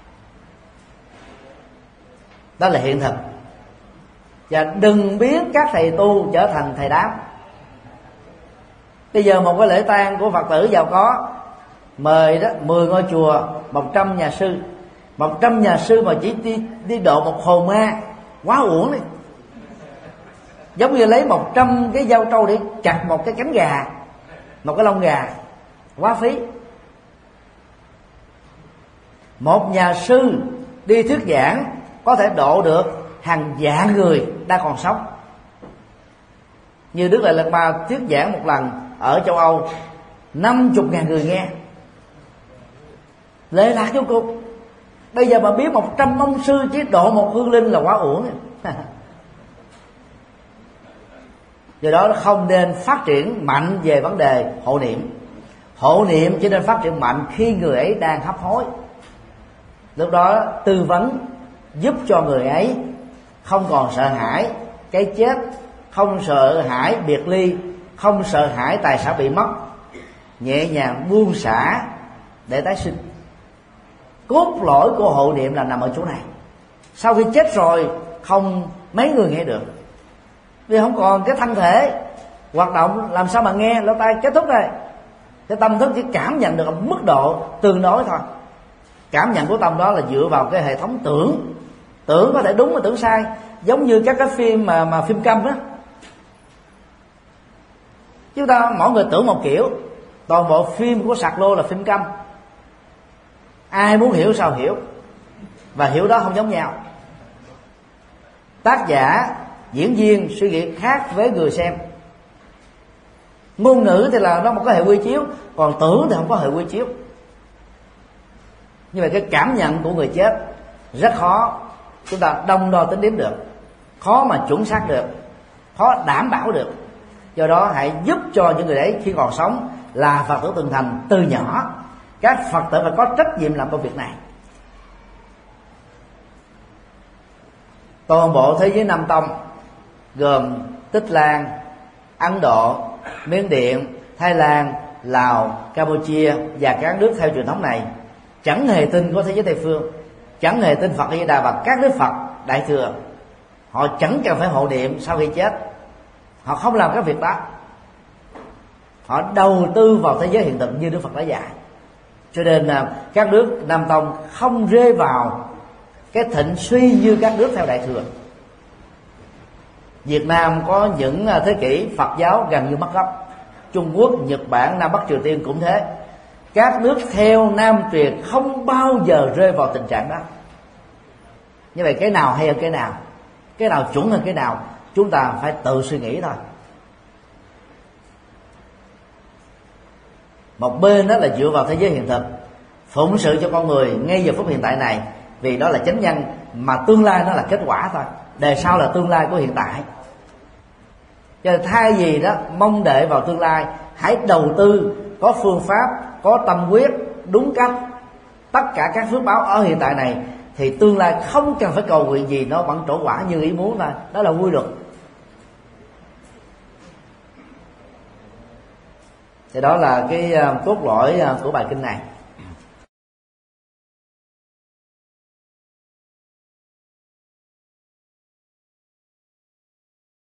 Đó là hiện thực. Và đừng biến các thầy tu trở thành thầy đám. Bây giờ một cái lễ tang của Phật tử giàu có, mời đó 10 ngôi chùa, 100 nhà sư. 100 nhà sư mà chỉ đi độ một hồn ma, quá uổng đi. Giống như lấy 100 cái dao trâu để chặt một cái cánh gà, một cái lông gà, quá phí. Một nhà sư đi thuyết giảng có thể độ được hàng vạn người đang còn sống. Như Đức Đại Lạt Ma thuyết giảng một lần ở châu Âu, 50.000 người nghe, lệ lạc vô cùng. Bây giờ mà biết 100 ông sư chỉ độ một hương linh là quá uổng. Do đó nó không nên phát triển mạnh về vấn đề hộ niệm. Hộ niệm chỉ nên phát triển mạnh khi người ấy đang hấp hối. Lúc đó tư vấn giúp cho người ấy không còn sợ hãi cái chết, không sợ hãi biệt ly, không sợ hãi tài sản bị mất, nhẹ nhàng buông xả để tái sinh. Cốt lõi của hộ niệm là nằm ở chỗ này. Sau khi chết rồi không mấy người nghe được, vì không còn cái thân thể hoạt động, làm sao mà nghe, lỗ tai kết thúc rồi. Cái tâm thức chỉ cảm nhận được ở mức độ tương đối thôi. Cảm nhận của tâm đó là dựa vào cái hệ thống tưởng. Tưởng có thể đúng mà tưởng sai. Giống như các cái phim mà phim câm á, chúng ta mỗi người tưởng một kiểu. Toàn bộ phim của Sạc Lô là phim câm. Ai muốn hiểu sao hiểu, và hiểu đó không giống nhau. Tác giả, diễn viên suy nghĩ khác với người xem. Ngôn ngữ thì là nó một cái hệ quy chiếu, còn tưởng thì không có hệ quy chiếu. Như vậy cái cảm nhận của người chết rất khó chúng ta đong đo tính đếm được, khó mà chuẩn xác được, khó đảm bảo được. Do đó hãy giúp cho những người đấy khi còn sống là Phật tử từng thành từ nhỏ. Các Phật tử phải có trách nhiệm làm công việc này. Toàn bộ thế giới Nam Tông gồm Tích Lan, Ấn Độ, Miến Điện, Thái Lan, Lào, Campuchia và các nước theo truyền thống này chẳng hề tin có thế giới Tây phương, chẳng hề tin Phật A Di Đà và các đức Phật Đại thừa. Họ chẳng cần phải hộ niệm sau khi chết, họ không làm các việc đó. Họ đầu tư vào thế giới hiện thực như Đức Phật đã dạy. Cho nên các nước Nam Tông không rơi vào cái thịnh suy như các nước theo Đại thừa. Việt Nam có những thế kỷ Phật giáo gần như mất gốc. Trung Quốc, Nhật Bản, Nam Bắc Triều Tiên cũng thế. Các nước theo Nam truyền không bao giờ rơi vào tình trạng đó. Như vậy cái nào hay hơn cái nào, cái nào chuẩn hơn cái nào, chúng ta phải tự suy nghĩ thôi. Một bên đó là dựa vào thế giới hiện thực, phụng sự cho con người ngay giờ phút hiện tại này, vì đó là chánh nhân, mà tương lai nó là kết quả thôi. Đời sau là tương lai của hiện tại. Cho nên thay vì đó mong đợi vào tương lai, hãy đầu tư có phương pháp, có tâm quyết đúng cách tất cả các phước báo ở hiện tại này, thì tương lai không cần phải cầu nguyện gì, nó vẫn trổ quả như ý muốn thôi. Đó là quy luật. Thì đó là cái cốt lõi của bài kinh này.